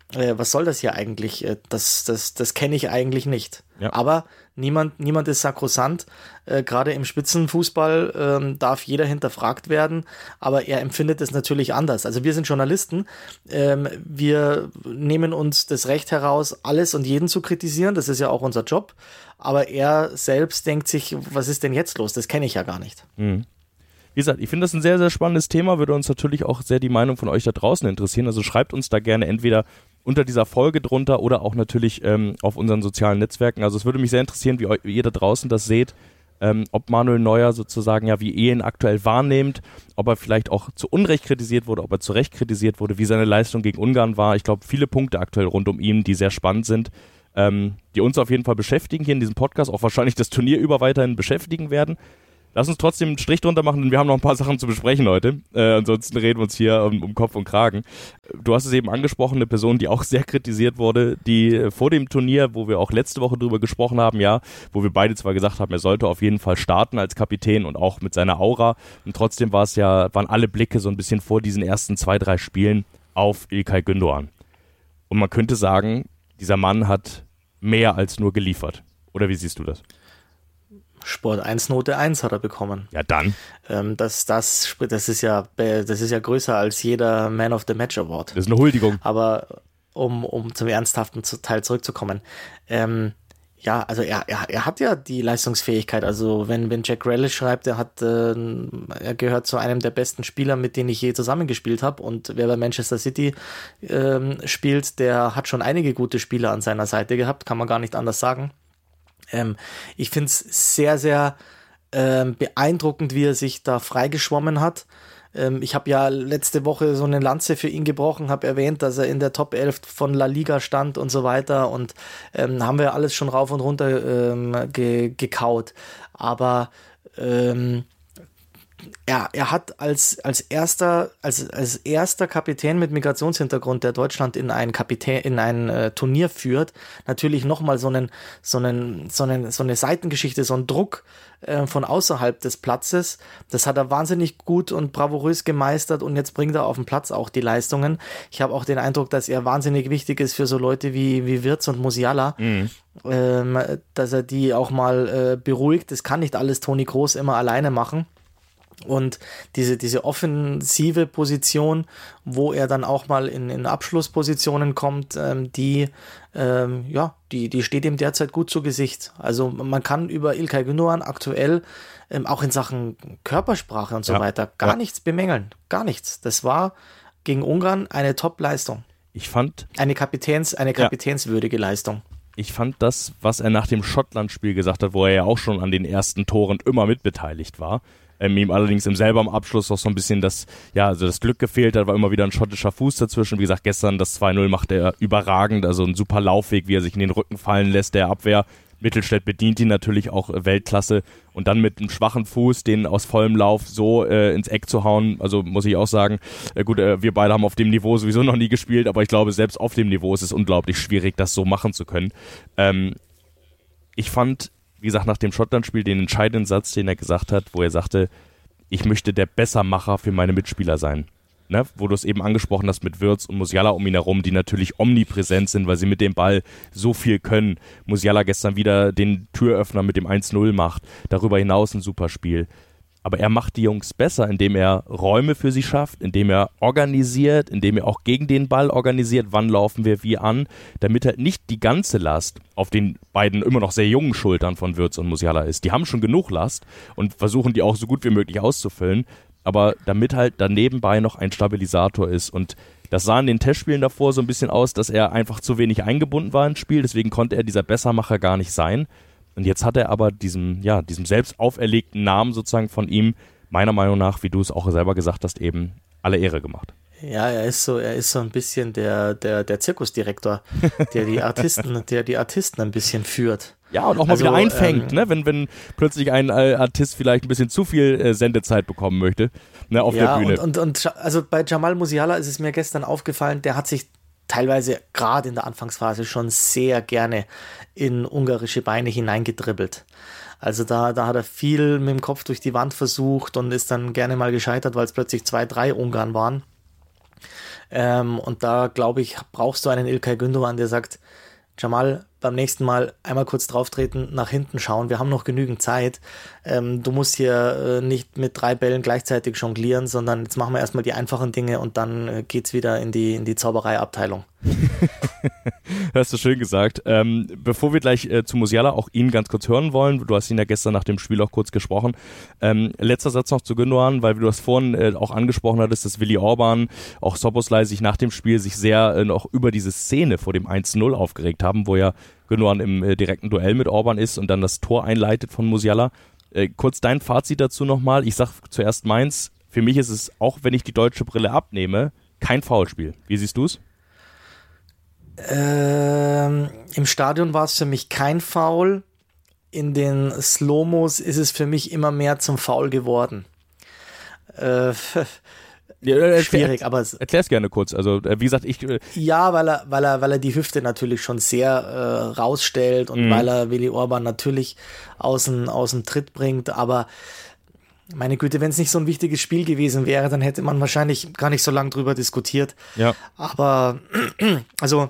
äh, was soll das hier eigentlich? Äh, das das, das kenne ich eigentlich nicht. Ja. Aber niemand, niemand ist sakrosant. Äh, Gerade im Spitzenfußball ähm, darf jeder hinterfragt werden, aber er empfindet es natürlich anders. Also wir sind Journalisten, ähm, wir nehmen uns das Recht heraus, alles und jeden zu kritisieren, das ist ja auch unser Job, aber er selbst denkt sich, was ist denn jetzt los? Das kenne ich ja gar nicht. Mhm. Wie gesagt, ich finde das ein sehr, sehr spannendes Thema, würde uns natürlich auch sehr die Meinung von euch da draußen interessieren, also schreibt uns da gerne entweder unter dieser Folge drunter oder auch natürlich ähm, auf unseren sozialen Netzwerken. Also es würde mich sehr interessieren, wie, eu- wie ihr da draußen das seht, ähm, ob Manuel Neuer sozusagen, ja, wie ihr ihn aktuell wahrnehmt, ob er vielleicht auch zu Unrecht kritisiert wurde, ob er zu Recht kritisiert wurde, wie seine Leistung gegen Ungarn war. Ich glaube, viele Punkte aktuell rund um ihn, die sehr spannend sind, ähm, die uns auf jeden Fall beschäftigen hier in diesem Podcast, auch wahrscheinlich das Turnier über weiterhin beschäftigen werden. Lass uns trotzdem einen Strich drunter machen, denn wir haben noch ein paar Sachen zu besprechen heute. Äh, ansonsten reden wir uns hier um, um Kopf und Kragen. Du hast es eben angesprochen, eine Person, die auch sehr kritisiert wurde, die vor dem Turnier, wo wir auch letzte Woche drüber gesprochen haben, ja, wo wir beide zwar gesagt haben, er sollte auf jeden Fall starten als Kapitän und auch mit seiner Aura. Und trotzdem war es ja, waren alle Blicke so ein bisschen vor diesen ersten zwei, drei Spielen auf İlkay Gündoğan. Und man könnte sagen, dieser Mann hat mehr als nur geliefert. Oder wie siehst du das? Sport eins Note eins hat er bekommen. Ja, dann. Ähm, das, das, das, ist ja, das ist ja größer als jeder Man of the Match Award. Das ist eine Huldigung. Aber um, um zum ernsthaften Teil zurückzukommen, ähm, ja, also er, er, er hat ja die Leistungsfähigkeit. Also wenn, wenn Jack Grealish schreibt, er hat, äh, er gehört zu einem der besten Spieler, mit denen ich je zusammengespielt habe. Und wer bei Manchester City ähm, spielt, der hat schon einige gute Spieler an seiner Seite gehabt, kann man gar nicht anders sagen. Ähm, ich finde es sehr, sehr ähm, beeindruckend, wie er sich da freigeschwommen hat. Ähm, ich habe ja letzte Woche so eine Lanze für ihn gebrochen, habe erwähnt, dass er in der Top elf von La Liga stand und so weiter und ähm, haben wir alles schon rauf und runter ähm, ge- gekaut. Aber ähm, Er, er hat als, als erster, als, als erster Kapitän mit Migrationshintergrund, der Deutschland in ein Kapitän, in ein äh, Turnier führt, natürlich nochmal so einen, so einen, so einen, so eine Seitengeschichte, so einen Druck äh, von außerhalb des Platzes. Das hat er wahnsinnig gut und bravourös gemeistert und jetzt bringt er auf den Platz auch die Leistungen. Ich habe auch den Eindruck, dass er wahnsinnig wichtig ist für so Leute wie, wie Wirtz und Musiala. Mhm. Ähm, dass er die auch mal äh, beruhigt. Das kann nicht alles Toni Kroos immer alleine machen. Und diese, diese offensive Position, wo er dann auch mal in, in Abschlusspositionen kommt, ähm, die, ähm, ja, die, die steht ihm derzeit gut zu Gesicht. Also man kann über İlkay Gündoğan aktuell ähm, auch in Sachen Körpersprache und so ja, weiter gar ja. nichts bemängeln. Gar nichts. Das war gegen Ungarn eine Top-Leistung. Ich fand... Eine Kapitäns, eine kapitänswürdige ja. Leistung. Ich fand das, was er nach dem Schottland-Spiel gesagt hat, wo er ja auch schon an den ersten Toren immer mitbeteiligt war, Ähm, ihm allerdings im selben Abschluss auch so ein bisschen das, ja, also das Glück gefehlt hat, war immer wieder ein schottischer Fuß dazwischen. Wie gesagt, gestern das zwei null macht er überragend, also ein super Laufweg, wie er sich in den Rücken fallen lässt, der Abwehr. Mittelstädt bedient ihn natürlich auch Weltklasse und dann mit einem schwachen Fuß, den aus vollem Lauf so äh, ins Eck zu hauen, also muss ich auch sagen, äh, gut, äh, wir beide haben auf dem Niveau sowieso noch nie gespielt, aber ich glaube, selbst auf dem Niveau ist es unglaublich schwierig, das so machen zu können. Ähm, ich fand, wie gesagt, nach dem Schottland-Spiel den entscheidenden Satz, den er gesagt hat, wo er sagte, ich möchte der Bessermacher für meine Mitspieler sein. Ne? Wo du es eben angesprochen hast mit Wirtz und Musiala um ihn herum, die natürlich omnipräsent sind, weil sie mit dem Ball so viel können. Musiala gestern wieder den Türöffner mit dem eins null macht. Darüber hinaus ein super Spiel. Aber er macht die Jungs besser, indem er Räume für sie schafft, indem er organisiert, indem er auch gegen den Ball organisiert, wann laufen wir wie an, damit halt nicht die ganze Last auf den beiden immer noch sehr jungen Schultern von Wirtz und Musiala ist. Die haben schon genug Last und versuchen die auch so gut wie möglich auszufüllen, aber damit halt da nebenbei noch ein Stabilisator ist. Und das sah in den Testspielen davor so ein bisschen aus, dass er einfach zu wenig eingebunden war ins Spiel, deswegen konnte er dieser Bessermacher gar nicht sein. Und jetzt hat er aber diesem, ja, diesem selbst auferlegten Namen sozusagen von ihm, meiner Meinung nach, wie du es auch selber gesagt hast, eben alle Ehre gemacht. Ja, er ist so, er ist so ein bisschen der, der, der Zirkusdirektor, der die Artisten, der die Artisten ein bisschen führt. Ja, und auch mal also, wieder einfängt, ähm, ne? wenn, wenn plötzlich ein äh, Artist vielleicht ein bisschen zu viel äh, Sendezeit bekommen möchte, ne, auf ja, der Bühne. Und, und, und also bei Jamal Musiala ist es mir gestern aufgefallen, der hat sich teilweise gerade in der Anfangsphase schon sehr gerne in ungarische Beine hineingedribbelt. Also da, da hat er viel mit dem Kopf durch die Wand versucht und ist dann gerne mal gescheitert, weil es plötzlich zwei, drei Ungarn waren. Ähm, und da, glaube ich, brauchst du einen İlkay Gündoğan, der sagt, Jamal, beim nächsten Mal einmal kurz drauftreten, nach hinten schauen. Wir haben noch genügend Zeit. Ähm, du musst hier äh, nicht mit drei Bällen gleichzeitig jonglieren, sondern jetzt machen wir erstmal die einfachen Dinge und dann äh, geht's wieder in die, in die Zaubereiabteilung. Hast du schön gesagt. Ähm, bevor wir gleich äh, zu Musiala auch ihn ganz kurz hören wollen, du hast ihn ja gestern nach dem Spiel auch kurz gesprochen. Ähm, letzter Satz noch zu Gündoğan, weil du das vorhin äh, auch angesprochen hattest, dass Willi Orban, auch Szoboszlai sich nach dem Spiel sich sehr äh, noch über diese Szene vor dem eins null aufgeregt haben, wo ja Gündoğan im äh, direkten Duell mit Orban ist und dann das Tor einleitet von Musiala. Äh, kurz dein Fazit dazu nochmal. Ich sag zuerst meins. Für mich ist es, auch wenn ich die deutsche Brille abnehme, kein Foulspiel. Wie siehst du es? Ähm, im Stadion war es für mich kein Foul. In den Slow-Mos ist es für mich immer mehr zum Foul geworden. Äh, ja, schwierig, erklär, aber erklär's gerne kurz. Also wie gesagt, ich äh ja, weil er, weil er, weil er die Hüfte natürlich schon sehr äh, rausstellt und mhm. weil er Willi Orban natürlich aus dem aus dem Tritt bringt. Aber meine Güte, wenn es nicht so ein wichtiges Spiel gewesen wäre, dann hätte man wahrscheinlich gar nicht so lange drüber diskutiert. Ja. Aber also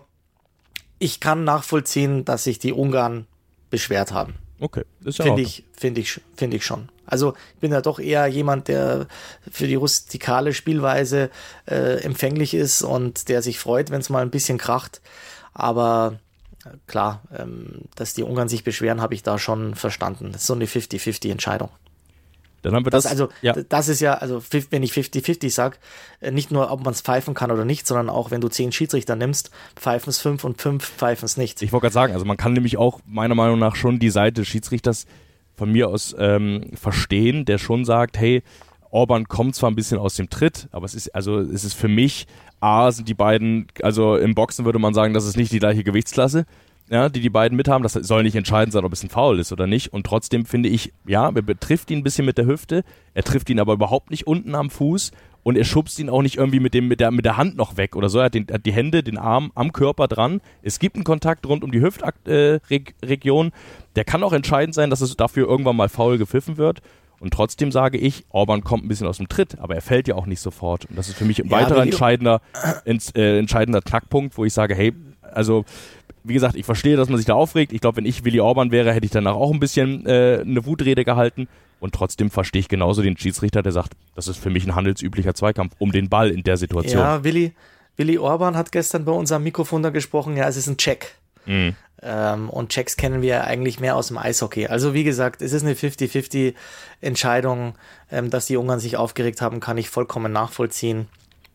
ich kann nachvollziehen, dass sich die Ungarn beschwert haben. Okay, ist ja Finde ich, finde ich, finde ich schon. Also ich bin ja doch eher jemand, der für die rustikale Spielweise äh, empfänglich ist und der sich freut, wenn es mal ein bisschen kracht. Aber äh, klar, ähm, dass die Ungarn sich beschweren, habe ich da schon verstanden. Das ist so eine fünfzig fünfzig Entscheidung. Dann haben wir das, das also, ja. das ist ja, also wenn ich fünfzig fünfzig sage, nicht nur, ob man es pfeifen kann oder nicht, sondern auch, wenn du zehn Schiedsrichter nimmst, pfeifen es fünf und fünf pfeifen es nicht. Ich wollte gerade sagen, also man kann nämlich auch meiner Meinung nach schon die Seite des Schiedsrichters von mir aus ähm, verstehen, der schon sagt, hey, Orban kommt zwar ein bisschen aus dem Tritt, aber es ist, also es ist für mich, A, sind die beiden, also im Boxen würde man sagen, das ist nicht die gleiche Gewichtsklasse, ja, die die beiden mithaben. Das soll nicht entscheidend sein, ob es ein Foul ist oder nicht. Und trotzdem finde ich, ja, er betrifft ihn ein bisschen mit der Hüfte, er trifft ihn aber überhaupt nicht unten am Fuß und er schubst ihn auch nicht irgendwie mit dem mit der mit der Hand noch weg oder so. Er hat, den, hat die Hände, den Arm am Körper dran. Es gibt einen Kontakt rund um die Hüftregion. Äh, der kann auch entscheidend sein, dass es dafür irgendwann mal faul gepfiffen wird. Und trotzdem sage ich, Orban kommt ein bisschen aus dem Tritt, aber er fällt ja auch nicht sofort. Und das ist für mich ein ja, weiterer entscheidender, ins, äh, entscheidender Knackpunkt, wo ich sage, hey, also wie gesagt, ich verstehe, dass man sich da aufregt. Ich glaube, wenn ich Willi Orban wäre, hätte ich danach auch ein bisschen äh, eine Wutrede gehalten. Und trotzdem verstehe ich genauso den Schiedsrichter, der sagt, das ist für mich ein handelsüblicher Zweikampf um den Ball in der Situation. Ja, Willi, Willi Orban hat gestern bei uns am Mikrofon da gesprochen, ja, es ist ein Check. Mhm. Ähm, und Checks kennen wir eigentlich mehr aus dem Eishockey. Also wie gesagt, es ist eine fünfzig fünfzig Entscheidung, ähm, dass die Ungarn sich aufgeregt haben, kann ich vollkommen nachvollziehen.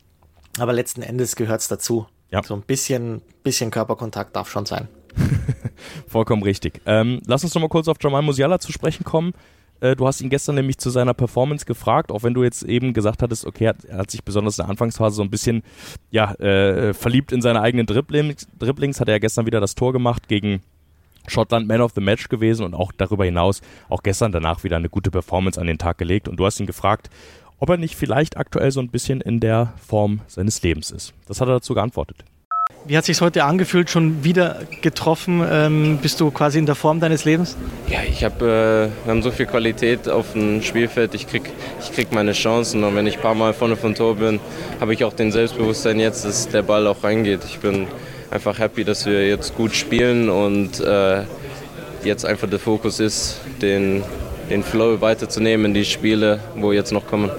Aber letzten Endes gehört es dazu. Ja. So ein bisschen, bisschen Körperkontakt darf schon sein. Vollkommen richtig. Ähm, lass uns noch mal kurz auf Jamal Musiala zu sprechen kommen. Äh, du hast ihn gestern nämlich zu seiner Performance gefragt, auch wenn du jetzt eben gesagt hattest, okay, er hat, er hat sich besonders in der Anfangsphase so ein bisschen ja, äh, verliebt in seine eigenen Dribblings. Dribblings hat er ja gestern wieder das Tor gemacht gegen Schottland, Man of the Match gewesen und auch darüber hinaus auch gestern danach wieder eine gute Performance an den Tag gelegt. Und du hast ihn gefragt, ob er nicht vielleicht aktuell so ein bisschen in der Form seines Lebens ist. Das hat er dazu geantwortet. Wie hat es sich heute angefühlt, schon wieder getroffen? Ähm, bist du quasi in der Form deines Lebens? Ja, ich hab, äh, wir haben so viel Qualität auf dem Spielfeld. Ich krieg, ich krieg meine Chancen und wenn ich ein paar Mal vorne vom Tor bin, habe ich auch den Selbstbewusstsein jetzt, dass der Ball auch reingeht. Ich bin einfach happy, dass wir jetzt gut spielen und äh, jetzt einfach der Fokus ist, den, den Flow weiterzunehmen in die Spiele, wo jetzt noch kommen.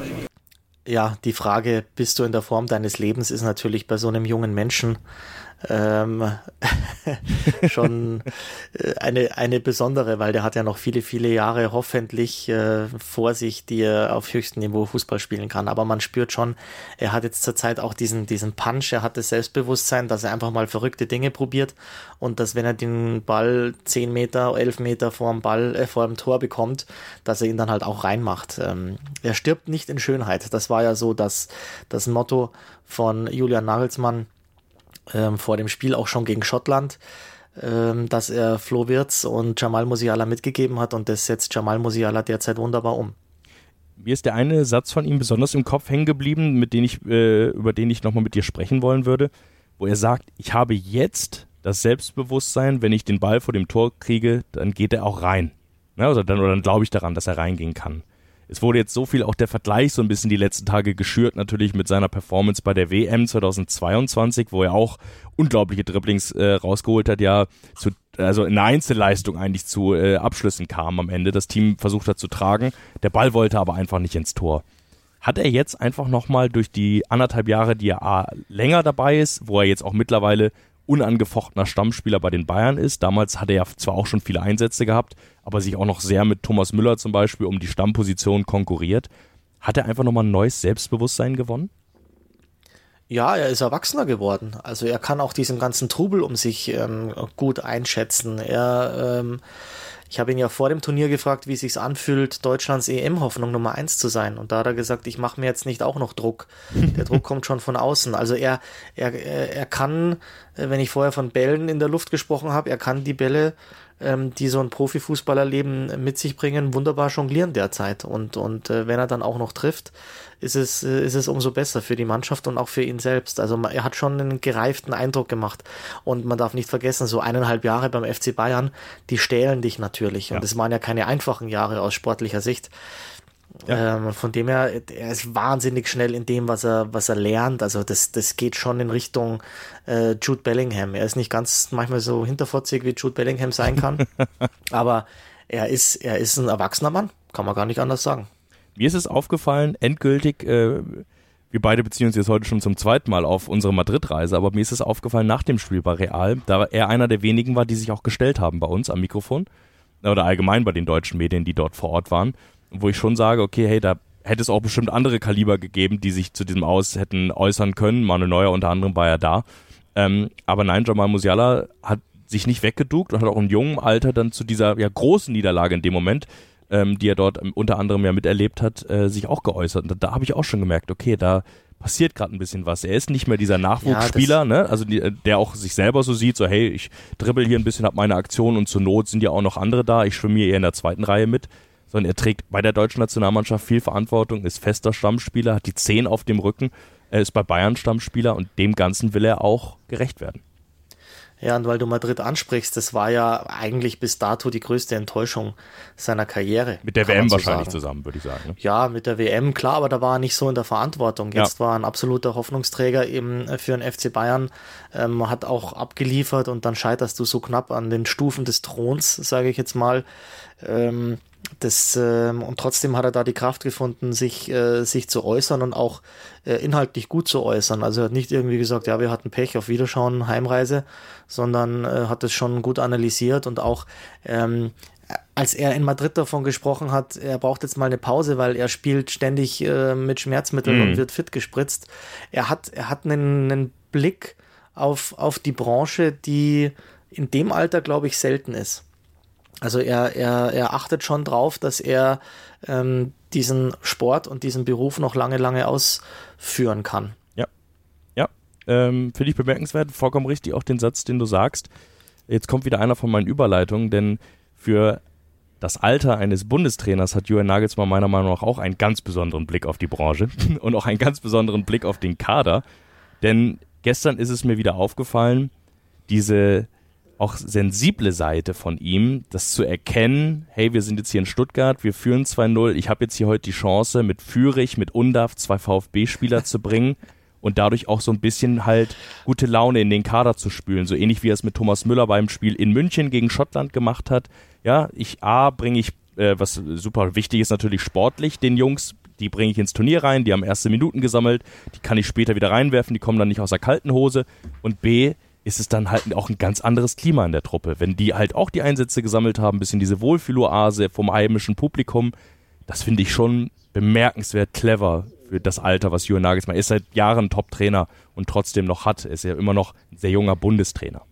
Ja, die Frage, bist du in der Form deines Lebens, ist natürlich bei so einem jungen Menschen ähm, schon eine, eine besondere, weil der hat ja noch viele, viele Jahre hoffentlich äh, vor sich, die er auf höchstem Niveau Fußball spielen kann. Aber man spürt schon, er hat jetzt zurzeit auch diesen, diesen Punch, er hat das Selbstbewusstsein, dass er einfach mal verrückte Dinge probiert und dass, wenn er den Ball zehn Meter, elf Meter vor dem Ball, äh, vor dem Tor bekommt, dass er ihn dann halt auch reinmacht. Ähm, er stirbt nicht in Schönheit. Das war ja so das, das Motto von Julian Nagelsmann ähm, vor dem Spiel auch schon gegen Schottland, ähm, dass er Flo Wirtz und Jamal Musiala mitgegeben hat und das setzt Jamal Musiala derzeit wunderbar um. Mir ist der eine Satz von ihm besonders im Kopf hängen geblieben, mit dem ich, äh, über den ich nochmal mit dir sprechen wollen würde, wo er sagt, ich habe jetzt das Selbstbewusstsein, wenn ich den Ball vor dem Tor kriege, dann geht er auch rein. Ja, also dann, oder dann glaube ich daran, dass er reingehen kann. Es wurde jetzt so viel auch der Vergleich so ein bisschen die letzten Tage geschürt, natürlich mit seiner Performance bei der W M zweitausendzweiundzwanzig, wo er auch unglaubliche Dribblings äh, rausgeholt hat, ja, zu, also in einer Einzelleistung eigentlich zu äh, Abschlüssen kam am Ende. Das Team versucht hat zu tragen, der Ball wollte aber einfach nicht ins Tor. Hat er jetzt einfach nochmal durch die anderthalb Jahre, die er A, länger dabei ist, wo er jetzt auch mittlerweile unangefochtener Stammspieler bei den Bayern ist. Damals hat er ja zwar auch schon viele Einsätze gehabt, aber sich auch noch sehr mit Thomas Müller zum Beispiel um die Stammposition konkurriert. Hat er einfach nochmal ein neues Selbstbewusstsein gewonnen? Ja, er ist erwachsener geworden. Also er kann auch diesen ganzen Trubel um sich ähm, gut einschätzen. Er, ähm, ich habe ihn ja vor dem Turnier gefragt, wie es sich anfühlt, Deutschlands E M-Hoffnung Nummer eins zu sein. Und da hat er gesagt, ich mache mir jetzt nicht auch noch Druck. Der Druck kommt schon von außen. Also er, er, er kann, wenn ich vorher von Bällen in der Luft gesprochen habe, er kann die Bälle, ähm, die so ein Profifußballerleben mit sich bringen, wunderbar jonglieren derzeit. Und, und äh, wenn er dann auch noch trifft, ist es, äh, ist es umso besser für die Mannschaft und auch für ihn selbst. Also er hat schon einen gereiften Eindruck gemacht. Und man darf nicht vergessen, so eineinhalb Jahre beim F C Bayern, die stählen dich natürlich. Und es ja. waren ja keine einfachen Jahre aus sportlicher Sicht. Ja. Ähm, von dem her, er ist wahnsinnig schnell in dem, was er, was er lernt. Also das, das geht schon in Richtung äh, Jude Bellingham. Er ist nicht ganz manchmal so hinterfotzig, wie Jude Bellingham sein kann. Aber er ist, er ist ein erwachsener Mann. Kann man gar nicht anders sagen. Mir ist es aufgefallen, endgültig, äh, wir beide beziehen uns jetzt heute schon zum zweiten Mal auf unsere Madrid-Reise, aber mir ist es aufgefallen nach dem Spiel bei Real, da er einer der wenigen war, die sich auch gestellt haben bei uns am Mikrofon oder allgemein bei den deutschen Medien, die dort vor Ort waren, wo ich schon sage, okay, hey, da hätte es auch bestimmt andere Kaliber gegeben, die sich zu diesem Aus hätten äußern können. Manuel Neuer unter anderem war ja da. Ähm, aber nein, Jamal Musiala hat sich nicht weggeduckt und hat auch im jungen Alter dann zu dieser ja großen Niederlage in dem Moment, ähm, die er dort unter anderem ja miterlebt hat, äh, sich auch geäußert. Und da, da habe ich auch schon gemerkt, okay, da passiert gerade ein bisschen was. Er ist nicht mehr dieser Nachwuchsspieler, ja, ne? Also die, der auch sich selber so sieht, so hey, ich dribbel hier ein bisschen, hab meine Aktion und zur Not sind ja auch noch andere da. Ich schwimme hier eher in der zweiten Reihe mit. Sondern er trägt bei der deutschen Nationalmannschaft viel Verantwortung, ist fester Stammspieler, hat die zehn auf dem Rücken, er ist bei Bayern Stammspieler und dem Ganzen will er auch gerecht werden. Ja, und weil du Madrid ansprichst, das war ja eigentlich bis dato die größte Enttäuschung seiner Karriere. Mit der W M so wahrscheinlich sagen. Zusammen, würde ich sagen. Ne? Ja, mit der W M, klar, aber da war er nicht so in der Verantwortung. Jetzt ja. war er ein absoluter Hoffnungsträger eben für den F C Bayern, ähm, hat auch abgeliefert und dann scheiterst du so knapp an den Stufen des Throns, sage ich jetzt mal. Ähm, Das, ähm, und trotzdem hat er da die Kraft gefunden, sich, äh, sich zu äußern und auch äh, inhaltlich gut zu äußern. Also er hat nicht irgendwie gesagt, ja, wir hatten Pech, auf Wiederschauen, Heimreise, sondern äh, hat es schon gut analysiert und auch ähm, als er in Madrid davon gesprochen hat, er braucht jetzt mal eine Pause, weil er spielt ständig äh, mit Schmerzmitteln mhm. und wird fit gespritzt. Er hat, er hat einen, einen Blick auf, auf die Branche, die in dem Alter, glaube ich, selten ist. Also er, er, er achtet schon drauf, dass er ähm, diesen Sport und diesen Beruf noch lange, lange ausführen kann. Ja, ja, ähm, finde ich bemerkenswert, vollkommen richtig auch den Satz, den du sagst. Jetzt kommt wieder einer von meinen Überleitungen, denn für das Alter eines Bundestrainers hat Julian Nagelsmann meiner Meinung nach auch einen ganz besonderen Blick auf die Branche und auch einen ganz besonderen Blick auf den Kader, denn gestern ist es mir wieder aufgefallen, diese auch sensible Seite von ihm, das zu erkennen, hey, wir sind jetzt hier in Stuttgart, wir führen zwei null, ich habe jetzt hier heute die Chance, mit Fürich, mit Undav zwei VfB-Spieler zu bringen und dadurch auch so ein bisschen halt gute Laune in den Kader zu spülen, so ähnlich wie er es mit Thomas Müller beim Spiel in München gegen Schottland gemacht hat. Ja, ich A, bringe ich, äh, was super wichtig ist natürlich sportlich, den Jungs, die bringe ich ins Turnier rein, die haben erste Minuten gesammelt, die kann ich später wieder reinwerfen, die kommen dann nicht aus der kalten Hose und B, ist es dann halt auch ein ganz anderes Klima in der Truppe. Wenn die halt auch die Einsätze gesammelt haben, ein bisschen diese Wohlfühloase vom heimischen Publikum, das finde ich schon bemerkenswert clever für das Alter, was Julian Nagelsmann ist. Er ist seit Jahren Top-Trainer und trotzdem noch hat. Er ist ja immer noch ein sehr junger Bundestrainer.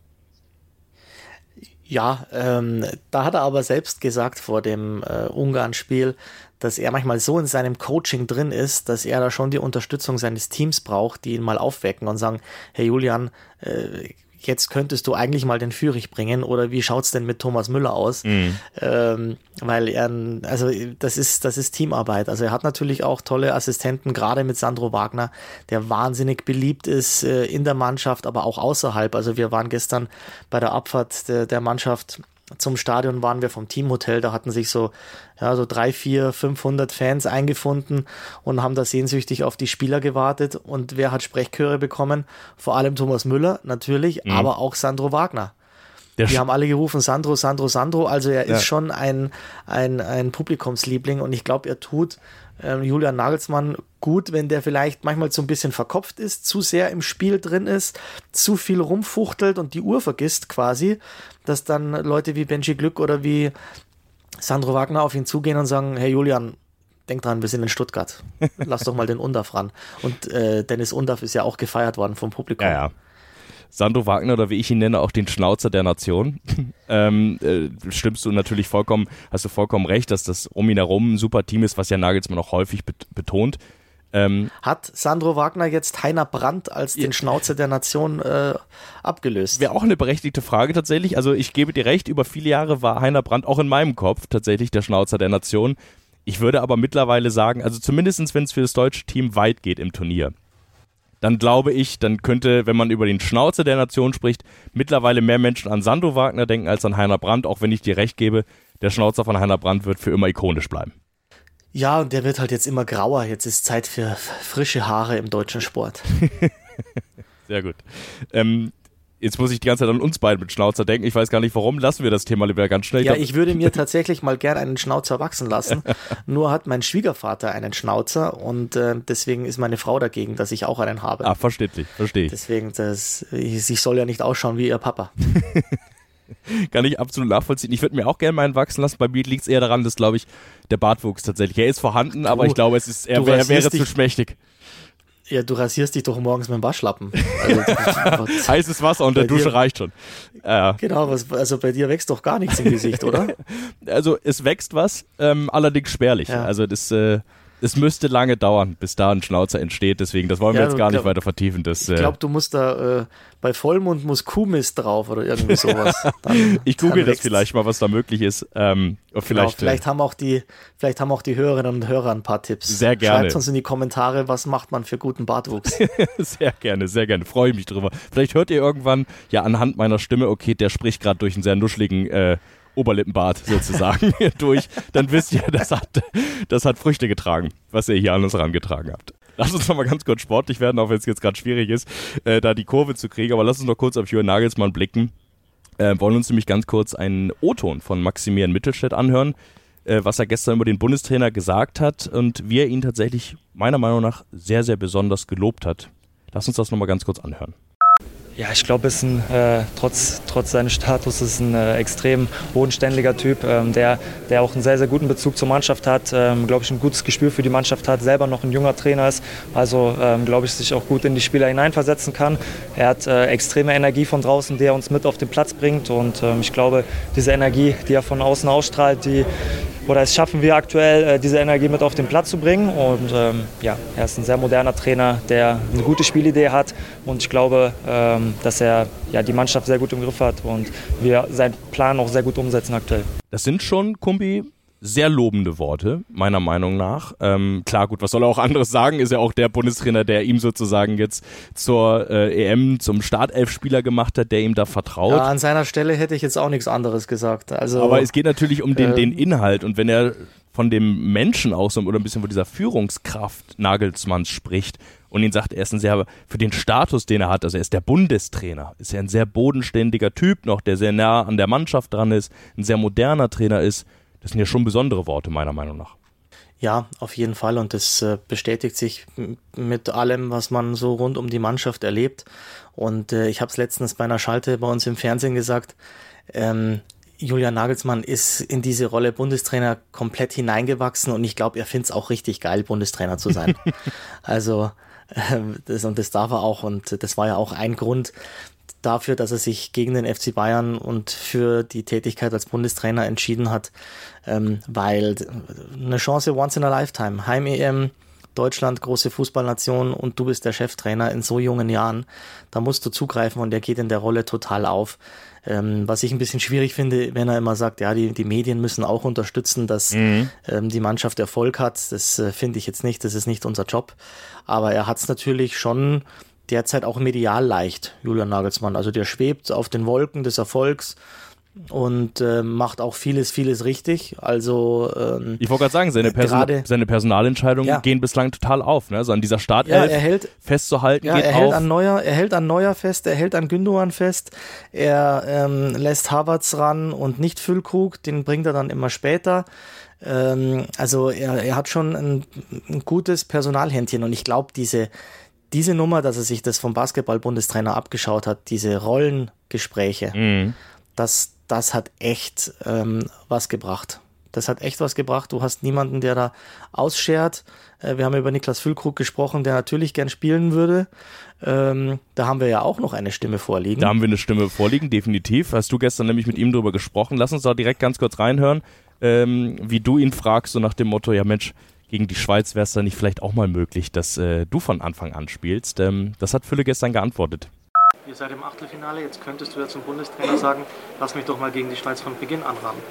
Ja, ähm, da hat er aber selbst gesagt vor dem äh, Ungarn-Spiel, dass er manchmal so in seinem Coaching drin ist, dass er da schon die Unterstützung seines Teams braucht, die ihn mal aufwecken und sagen, hey Julian, äh, jetzt könntest du eigentlich mal den Fürich bringen oder wie schaut's denn mit Thomas Müller aus? Mhm. Ähm, weil er, also das ist, das ist Teamarbeit. Also er hat natürlich auch tolle Assistenten, gerade mit Sandro Wagner, der wahnsinnig beliebt ist äh, in der Mannschaft, aber auch außerhalb. Also wir waren gestern bei der Abfahrt der, der Mannschaft zum Stadion waren wir vom Teamhotel, da hatten sich so, ja, so drei, vier, fünfhundert Fans eingefunden und haben da sehnsüchtig auf die Spieler gewartet. Und wer hat Sprechchöre bekommen? Vor allem Thomas Müller, natürlich, mhm. aber auch Sandro Wagner. Der die haben alle gerufen, Sandro, Sandro, Sandro. Also er ja. ist schon ein, ein, ein Publikumsliebling und ich glaube, er tut ähm, Julian Nagelsmann gut, wenn der vielleicht manchmal so ein bisschen verkopft ist, zu sehr im Spiel drin ist, zu viel rumfuchtelt und die Uhr vergisst quasi, dass dann Leute wie Benji Glück oder wie Sandro Wagner auf ihn zugehen und sagen, hey Julian, denk dran, wir sind in Stuttgart. Lass doch mal den Undav ran. Und äh, Dennis Undav ist ja auch gefeiert worden vom Publikum. Ja, ja. Sandro Wagner, oder wie ich ihn nenne, auch den Schnauzer der Nation. ähm, äh, stimmst du natürlich vollkommen, hast du vollkommen recht, dass das um ihn herum ein super Team ist, was ja Nagelsmann auch häufig bet- betont. Ähm, Hat Sandro Wagner jetzt Heiner Brandt als den Schnauzer der Nation äh, abgelöst? Wäre auch eine berechtigte Frage tatsächlich. Also ich gebe dir recht, über viele Jahre war Heiner Brandt auch in meinem Kopf tatsächlich der Schnauzer der Nation. Ich würde aber mittlerweile sagen, also zumindest wenn es für das deutsche Team weit geht im Turnier, dann glaube ich, dann könnte, wenn man über den Schnauzer der Nation spricht, mittlerweile mehr Menschen an Sandro Wagner denken als an Heiner Brandt, auch wenn ich dir recht gebe, der Schnauzer von Heiner Brandt wird für immer ikonisch bleiben. Ja, und der wird halt jetzt immer grauer. Jetzt ist Zeit für frische Haare im deutschen Sport. Sehr gut. Ähm, jetzt muss ich die ganze Zeit an uns beide mit Schnauzer denken. Ich weiß gar nicht, warum. Lassen wir das Thema lieber ganz schnell. Ja, ich würde mir tatsächlich mal gern einen Schnauzer wachsen lassen. Nur hat mein Schwiegervater einen Schnauzer und äh, deswegen ist meine Frau dagegen, dass ich auch einen habe. Ah, verständlich, verstehe ich. Deswegen, das, ich, ich soll ja nicht ausschauen wie ihr Papa. Kann ich absolut nachvollziehen. Ich würde mir auch gerne meinen wachsen lassen. Bei mir liegt es eher daran, dass, glaube ich, der Bartwuchs tatsächlich, er ist vorhanden, du, aber ich glaube, es ist, er, wär, er wäre dich, zu schmächtig. Ja, du rasierst dich doch morgens mit dem Waschlappen. Also, heißes Wasser unter der Dusche dir, reicht schon. Äh, genau, was, also bei dir wächst doch gar nichts im Gesicht, oder? Also es wächst was, ähm, allerdings spärlich. Ja. Also das... Äh, Es müsste lange dauern, bis da ein Schnauzer entsteht, deswegen, das wollen wir ja, jetzt gar glaub, nicht weiter vertiefen. Das, ich glaube, du musst da, äh, bei Vollmond muss Kuhmist drauf oder irgendwie sowas. Dann, ich google das vielleicht mal, was da möglich ist. Ähm, vielleicht, genau, vielleicht, haben auch die, vielleicht haben auch die Hörerinnen und Hörer ein paar Tipps. Sehr gerne. Schreibt uns in die Kommentare, was macht man für guten Bartwuchs. Sehr gerne, sehr gerne, freue ich mich drüber. Vielleicht hört ihr irgendwann, ja anhand meiner Stimme, okay, der spricht gerade durch einen sehr nuscheligen äh, Oberlippenbart sozusagen durch, dann wisst ihr, das hat, das hat Früchte getragen, was ihr hier an uns herangetragen habt. Lass uns noch mal ganz kurz sportlich werden, auch wenn es jetzt gerade schwierig ist, äh, da die Kurve zu kriegen, aber lass uns noch kurz auf Julian Nagelsmann blicken. Äh, wollen uns nämlich ganz kurz einen O-Ton von Maximilian Mittelstädt anhören, äh, was er gestern über den Bundestrainer gesagt hat und wie er ihn tatsächlich meiner Meinung nach sehr, sehr besonders gelobt hat. Lass uns das noch mal ganz kurz anhören. Ja, ich glaube, es ist ein, äh, trotz, trotz seines Status ist ein äh, extrem bodenständiger Typ, ähm, der, der auch einen sehr, sehr guten Bezug zur Mannschaft hat, ähm, glaube ich, ein gutes Gespür für die Mannschaft hat, selber noch ein junger Trainer ist, also ähm, glaube ich, sich auch gut in die Spieler hineinversetzen kann. Er hat äh, extreme Energie von draußen, die er uns mit auf den Platz bringt und ähm, ich glaube, diese Energie, die er von außen ausstrahlt, die oder es schaffen wir aktuell, diese Energie mit auf den Platz zu bringen. Und ähm, ja, er ist ein sehr moderner Trainer, der eine gute Spielidee hat. Und ich glaube, ähm, dass er ja, die Mannschaft sehr gut im Griff hat und wir seinen Plan auch sehr gut umsetzen aktuell. Das sind schon, Kumbi, sehr lobende Worte, meiner Meinung nach. Ähm, klar, gut, was soll er auch anderes sagen? Ist ja auch der Bundestrainer, der ihm sozusagen jetzt zur äh, E M, zum Startelf-Spieler gemacht hat, der ihm da vertraut. Ja, an seiner Stelle hätte ich jetzt auch nichts anderes gesagt. Also, aber es geht natürlich um den, äh, den Inhalt und wenn er von dem Menschen auch so oder ein bisschen von dieser Führungskraft Nagelsmanns spricht und ihn sagt, er ist ein sehr, für den Status, den er hat, also er ist der Bundestrainer, ist er ein sehr bodenständiger Typ noch, der sehr nah an der Mannschaft dran ist, ein sehr moderner Trainer ist. Das sind ja schon besondere Worte, meiner Meinung nach. Ja, auf jeden Fall. Und das äh, bestätigt sich m- mit allem, was man so rund um die Mannschaft erlebt. Und äh, ich habe es letztens bei einer Schalte bei uns im Fernsehen gesagt, ähm, Julian Nagelsmann ist in diese Rolle Bundestrainer komplett hineingewachsen und ich glaube, er findet es auch richtig geil, Bundestrainer zu sein. Also, äh, das, und das darf er auch. Und das war ja auch ein Grund dafür, dass er sich gegen den F C Bayern und für die Tätigkeit als Bundestrainer entschieden hat, ähm, weil eine Chance once in a lifetime, Heim-E M, Deutschland, große Fußballnation und du bist der Cheftrainer in so jungen Jahren, da musst du zugreifen und er geht in der Rolle total auf. Ähm, was ich ein bisschen schwierig finde, wenn er immer sagt, ja, die, die Medien müssen auch unterstützen, dass mhm. ähm, die Mannschaft Erfolg hat, das äh, finde ich jetzt nicht, das ist nicht unser Job, aber er hat es natürlich schon derzeit auch medial leicht, Julian Nagelsmann. Also der schwebt auf den Wolken des Erfolgs. und äh, macht auch vieles, vieles richtig. Also ähm, ich wollte gerade sagen, seine, Person- grade, seine Personalentscheidungen ja. gehen bislang total auf. Ne? Also an dieser Startelf ja, er hält, festzuhalten ja, geht er hält auf. An Neuer, er hält an Neuer fest, er hält an Gündogan fest, er ähm, lässt Havertz ran und nicht Füllkrug, den bringt er dann immer später. Ähm, also er, er hat schon ein, ein gutes Personalhändchen und ich glaube, diese Diese Nummer, dass er sich das vom Basketball-Bundestrainer abgeschaut hat, diese Rollengespräche, Mhm. das, das hat echt ähm, was gebracht. Das hat echt was gebracht. Du hast niemanden, der da ausschert. Äh, wir haben über Niklas Füllkrug gesprochen, der natürlich gern spielen würde. Ähm, da haben wir ja auch noch eine Stimme vorliegen. Da haben wir eine Stimme vorliegen, definitiv. Hast du gestern nämlich mit ihm drüber gesprochen. Lass uns da direkt ganz kurz reinhören, ähm, wie du ihn fragst, so nach dem Motto, ja Mensch, gegen die Schweiz wäre es dann nicht vielleicht auch mal möglich, dass äh, du von Anfang an spielst. Ähm, das hat Fülle gestern geantwortet. Ihr seid im Achtelfinale, jetzt könntest du ja zum Bundestrainer sagen, lass mich doch mal gegen die Schweiz von Beginn an ran.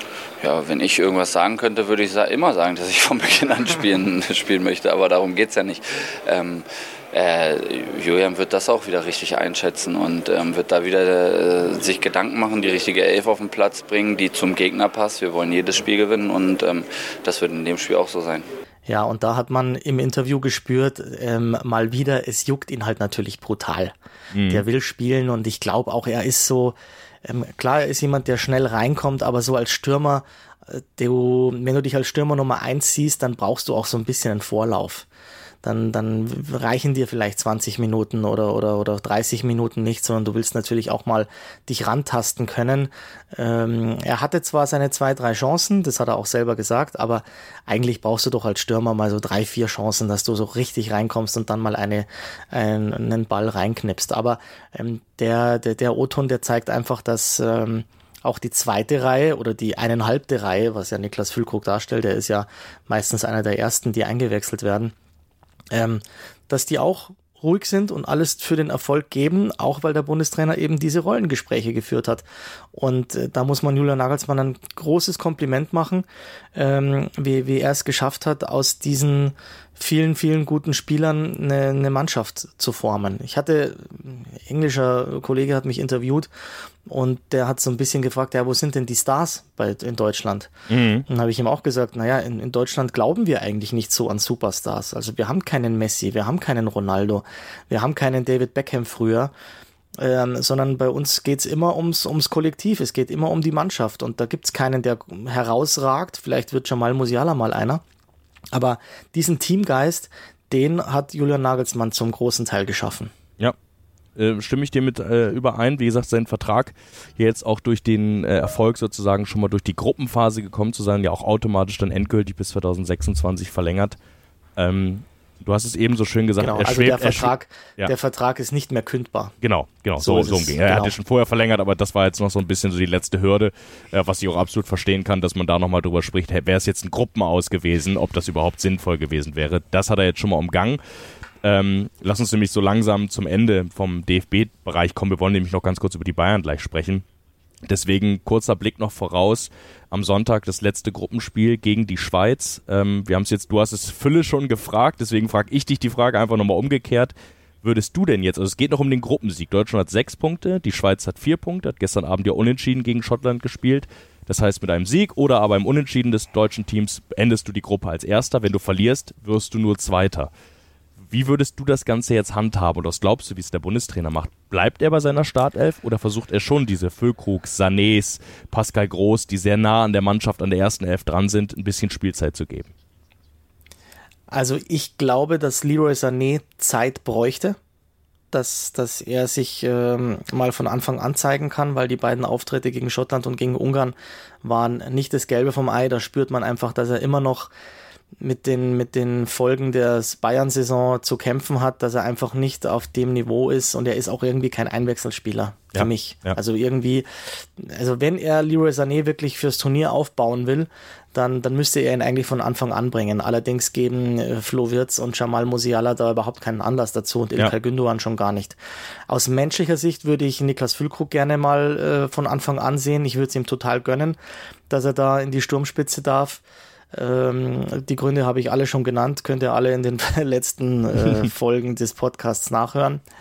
Ja, wenn ich irgendwas sagen könnte, würde ich immer sagen, dass ich von Beginn an spielen, spielen möchte, aber darum geht es ja nicht. Ähm, äh, Julian wird das auch wieder richtig einschätzen und ähm, wird da wieder äh, sich Gedanken machen, die richtige Elf auf den Platz bringen, die zum Gegner passt. Wir wollen jedes Spiel gewinnen und ähm, das wird in dem Spiel auch so sein. Ja, und da hat man im Interview gespürt, ähm, mal wieder, es juckt ihn halt natürlich brutal. Mhm. Der will spielen und ich glaube auch, er ist so, ähm, klar, er ist jemand, der schnell reinkommt, aber so als Stürmer, äh, du, wenn du dich als Stürmer Nummer eins siehst, dann brauchst du auch so ein bisschen einen Vorlauf. Dann, dann reichen dir vielleicht zwanzig Minuten oder, oder, oder dreißig Minuten nicht, sondern du willst natürlich auch mal dich rantasten können. Ähm, er hatte zwar seine zwei, drei Chancen, das hat er auch selber gesagt, aber eigentlich brauchst du doch als Stürmer mal so drei, vier Chancen, dass du so richtig reinkommst und dann mal eine, einen, einen Ball reinknippst. Aber ähm, der, der, der O-Ton, der zeigt einfach, dass ähm, auch die zweite Reihe oder die eineinhalbte Reihe, was ja Niklas Füllkrug darstellt, der ist ja meistens einer der ersten, die eingewechselt werden, Ähm, dass die auch ruhig sind und alles für den Erfolg geben, auch weil der Bundestrainer eben diese Rollengespräche geführt hat. Und äh, da muss man Julian Nagelsmann ein großes Kompliment machen, ähm, wie, wie er es geschafft hat, aus diesen vielen, vielen guten Spielern eine, eine Mannschaft zu formen. Ich hatte, ein englischer Kollege hat mich interviewt und der hat so ein bisschen gefragt, ja, wo sind denn die Stars bei, in Deutschland? Mhm. Dann habe ich ihm auch gesagt, naja, in, in Deutschland glauben wir eigentlich nicht so an Superstars. Also wir haben keinen Messi, wir haben keinen Ronaldo, wir haben keinen David Beckham früher, ähm, sondern bei uns geht's immer ums, ums Kollektiv, es geht immer um die Mannschaft und da gibt's keinen, der herausragt, vielleicht wird Jamal Musiala mal einer, aber diesen Teamgeist, den hat Julian Nagelsmann zum großen Teil geschaffen. Ja. Äh, stimme ich dir mit äh, überein. Wie gesagt, sein Vertrag hier jetzt auch durch den äh, Erfolg sozusagen schon mal durch die Gruppenphase gekommen zu sein, ja auch automatisch dann endgültig bis zwanzig sechsundzwanzig verlängert. Ähm, du hast es eben so schön gesagt. Genau, er also schwebt, der Vertrag, ja. der Vertrag ist nicht mehr kündbar. Genau, genau, so, so, so umging. Er genau. hatte schon vorher verlängert, aber das war jetzt noch so ein bisschen so die letzte Hürde, äh, was ich auch absolut verstehen kann, dass man da nochmal drüber spricht, wäre es jetzt ein Gruppenaus gewesen, ob das überhaupt sinnvoll gewesen wäre. Das hat er jetzt schon mal umgangen. Ähm, lass uns nämlich so langsam zum Ende vom D F B-Bereich kommen. Wir wollen nämlich noch ganz kurz über die Bayern gleich sprechen. Deswegen kurzer Blick noch voraus. Am Sonntag das letzte Gruppenspiel gegen die Schweiz. Ähm, wir haben es jetzt, du hast es Fülle schon gefragt, deswegen frage ich dich die Frage einfach nochmal umgekehrt. Würdest du denn jetzt, also es geht noch um den Gruppensieg. Deutschland hat sechs Punkte, die Schweiz hat vier Punkte, hat gestern Abend ja unentschieden gegen Schottland gespielt. Das heißt, mit einem Sieg oder aber im Unentschieden des deutschen Teams endest du die Gruppe als Erster. Wenn du verlierst, wirst du nur Zweiter. Wie würdest du das Ganze jetzt handhaben oder was glaubst du, wie es der Bundestrainer macht? Bleibt er bei seiner Startelf oder versucht er schon diese Füllkrug, Sanés, Pascal Groß, die sehr nah an der Mannschaft, an der ersten Elf dran sind, ein bisschen Spielzeit zu geben? Also ich glaube, dass Leroy Sané Zeit bräuchte, dass, dass er sich ähm, mal von Anfang an zeigen kann, weil die beiden Auftritte gegen Schottland und gegen Ungarn waren nicht das Gelbe vom Ei. Da spürt man einfach, dass er immer noch mit den, mit den Folgen der Bayern-Saison zu kämpfen hat, dass er einfach nicht auf dem Niveau ist und er ist auch irgendwie kein Einwechselspieler für ja, mich. Ja. Also irgendwie, also wenn er Leroy Sané wirklich fürs Turnier aufbauen will, dann, dann müsste er ihn eigentlich von Anfang an bringen. Allerdings geben äh, Flo Wirtz und Jamal Musiala da überhaupt keinen Anlass dazu und Ilkay ja. Gündogan schon gar nicht. Aus menschlicher Sicht würde ich Niklas Füllkrug gerne mal äh, von Anfang an sehen. Ich würde es ihm total gönnen, dass er da in die Sturmspitze darf. Ähm, die Gründe habe ich alle schon genannt, könnt ihr alle in den letzten äh, Folgen des Podcasts nachhören.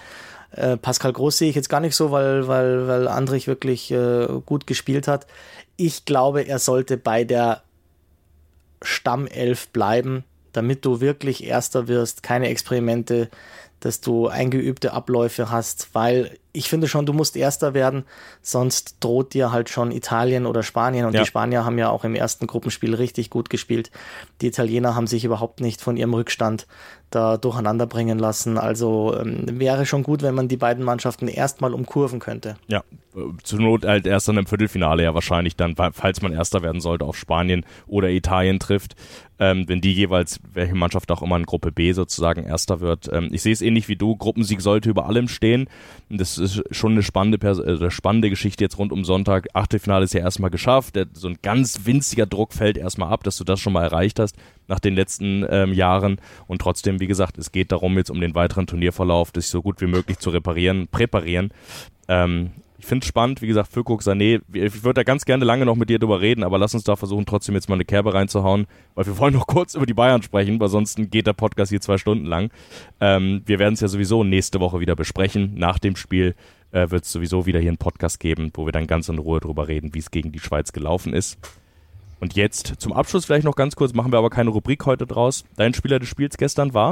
Äh, Pascal Groß sehe ich jetzt gar nicht so, weil, weil, weil Andrich wirklich äh, gut gespielt hat. Ich glaube, er sollte bei der Stammelf bleiben, damit du wirklich Erster wirst, keine Experimente, dass du eingeübte Abläufe hast, weil ich finde schon, du musst Erster werden, sonst droht dir halt schon Italien oder Spanien und ja. Die Spanier haben ja auch im ersten Gruppenspiel richtig gut gespielt. Die Italiener haben sich überhaupt nicht von ihrem Rückstand da durcheinander bringen lassen, also ähm, wäre schon gut, wenn man die beiden Mannschaften erstmal umkurven könnte. Ja, zur Not halt erst dann im Viertelfinale ja wahrscheinlich dann, falls man Erster werden sollte, auf Spanien oder Italien trifft, ähm, wenn die jeweils, welche Mannschaft auch immer in Gruppe B sozusagen Erster wird. Ähm, ich sehe es ähnlich wie du, Gruppensieg sollte über allem stehen. Das ist schon eine spannende, äh, spannende Geschichte jetzt rund um Sonntag. Achtelfinale ist ja erstmal geschafft, der, so ein ganz winziger Druck fällt erstmal ab, dass du das schon mal erreicht hast nach den letzten ähm, Jahren und trotzdem, wie gesagt, es geht darum jetzt um den weiteren Turnierverlauf, das so gut wie möglich zu reparieren, präparieren. Ähm, Ich finde es spannend, wie gesagt, Füllkrug, Sané, ich würde da ganz gerne lange noch mit dir drüber reden, aber lass uns da versuchen, trotzdem jetzt mal eine Kerbe reinzuhauen, weil wir wollen noch kurz über die Bayern sprechen, weil sonst geht der Podcast hier zwei Stunden lang. Ähm, wir werden es ja sowieso nächste Woche wieder besprechen. Nach dem Spiel äh, wird es sowieso wieder hier einen Podcast geben, wo wir dann ganz in Ruhe drüber reden, wie es gegen die Schweiz gelaufen ist. Und jetzt zum Abschluss vielleicht noch ganz kurz, machen wir aber keine Rubrik heute draus. Dein Spieler des Spiels gestern war?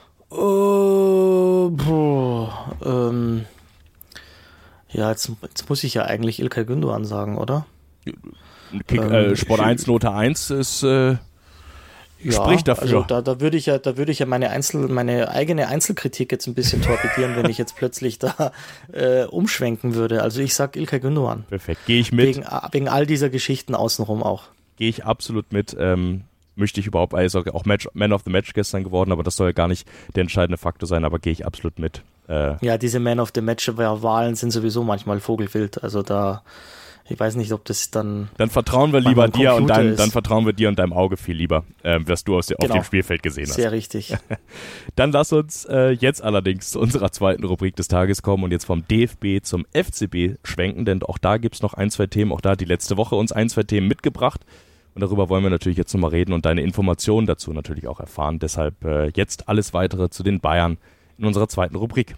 Uh, boah, ähm... Ja, jetzt, jetzt muss ich ja eigentlich İlkay Gündoğan sagen, oder? Kick, ähm, äh, Sport eins Note eins ist äh, ja, spricht dafür. Also da, da würde ich ja, da würde ich ja meine Einzel, meine eigene Einzelkritik jetzt ein bisschen torpedieren, wenn ich jetzt plötzlich da äh, umschwenken würde. Also ich sag İlkay Gündoğan. Perfekt, gehe ich mit. Wegen, wegen all dieser Geschichten außenrum auch. Gehe ich absolut mit. Ähm, möchte ich überhaupt, also auch Match, Man of the Match gestern geworden, aber das soll ja gar nicht der entscheidende Faktor sein, aber gehe ich absolut mit. Äh, ja, diese Man of the Match-Wahlen sind sowieso manchmal vogelwild, also da, ich weiß nicht, ob das dann... Dann vertrauen wir lieber dir und deinem, dann vertrauen wir dir und deinem Auge viel lieber, äh, was du aus, genau. auf dem Spielfeld gesehen hast. Sehr richtig. Dann lass uns äh, jetzt allerdings zu unserer zweiten Rubrik des Tages kommen und jetzt vom D F B zum F C B schwenken, denn auch da gibt's noch ein, zwei Themen, auch da hat die letzte Woche uns ein, zwei Themen mitgebracht. Und darüber wollen wir natürlich jetzt nochmal reden und deine Informationen dazu natürlich auch erfahren. Deshalb äh, jetzt alles weitere zu den Bayern in unserer zweiten Rubrik.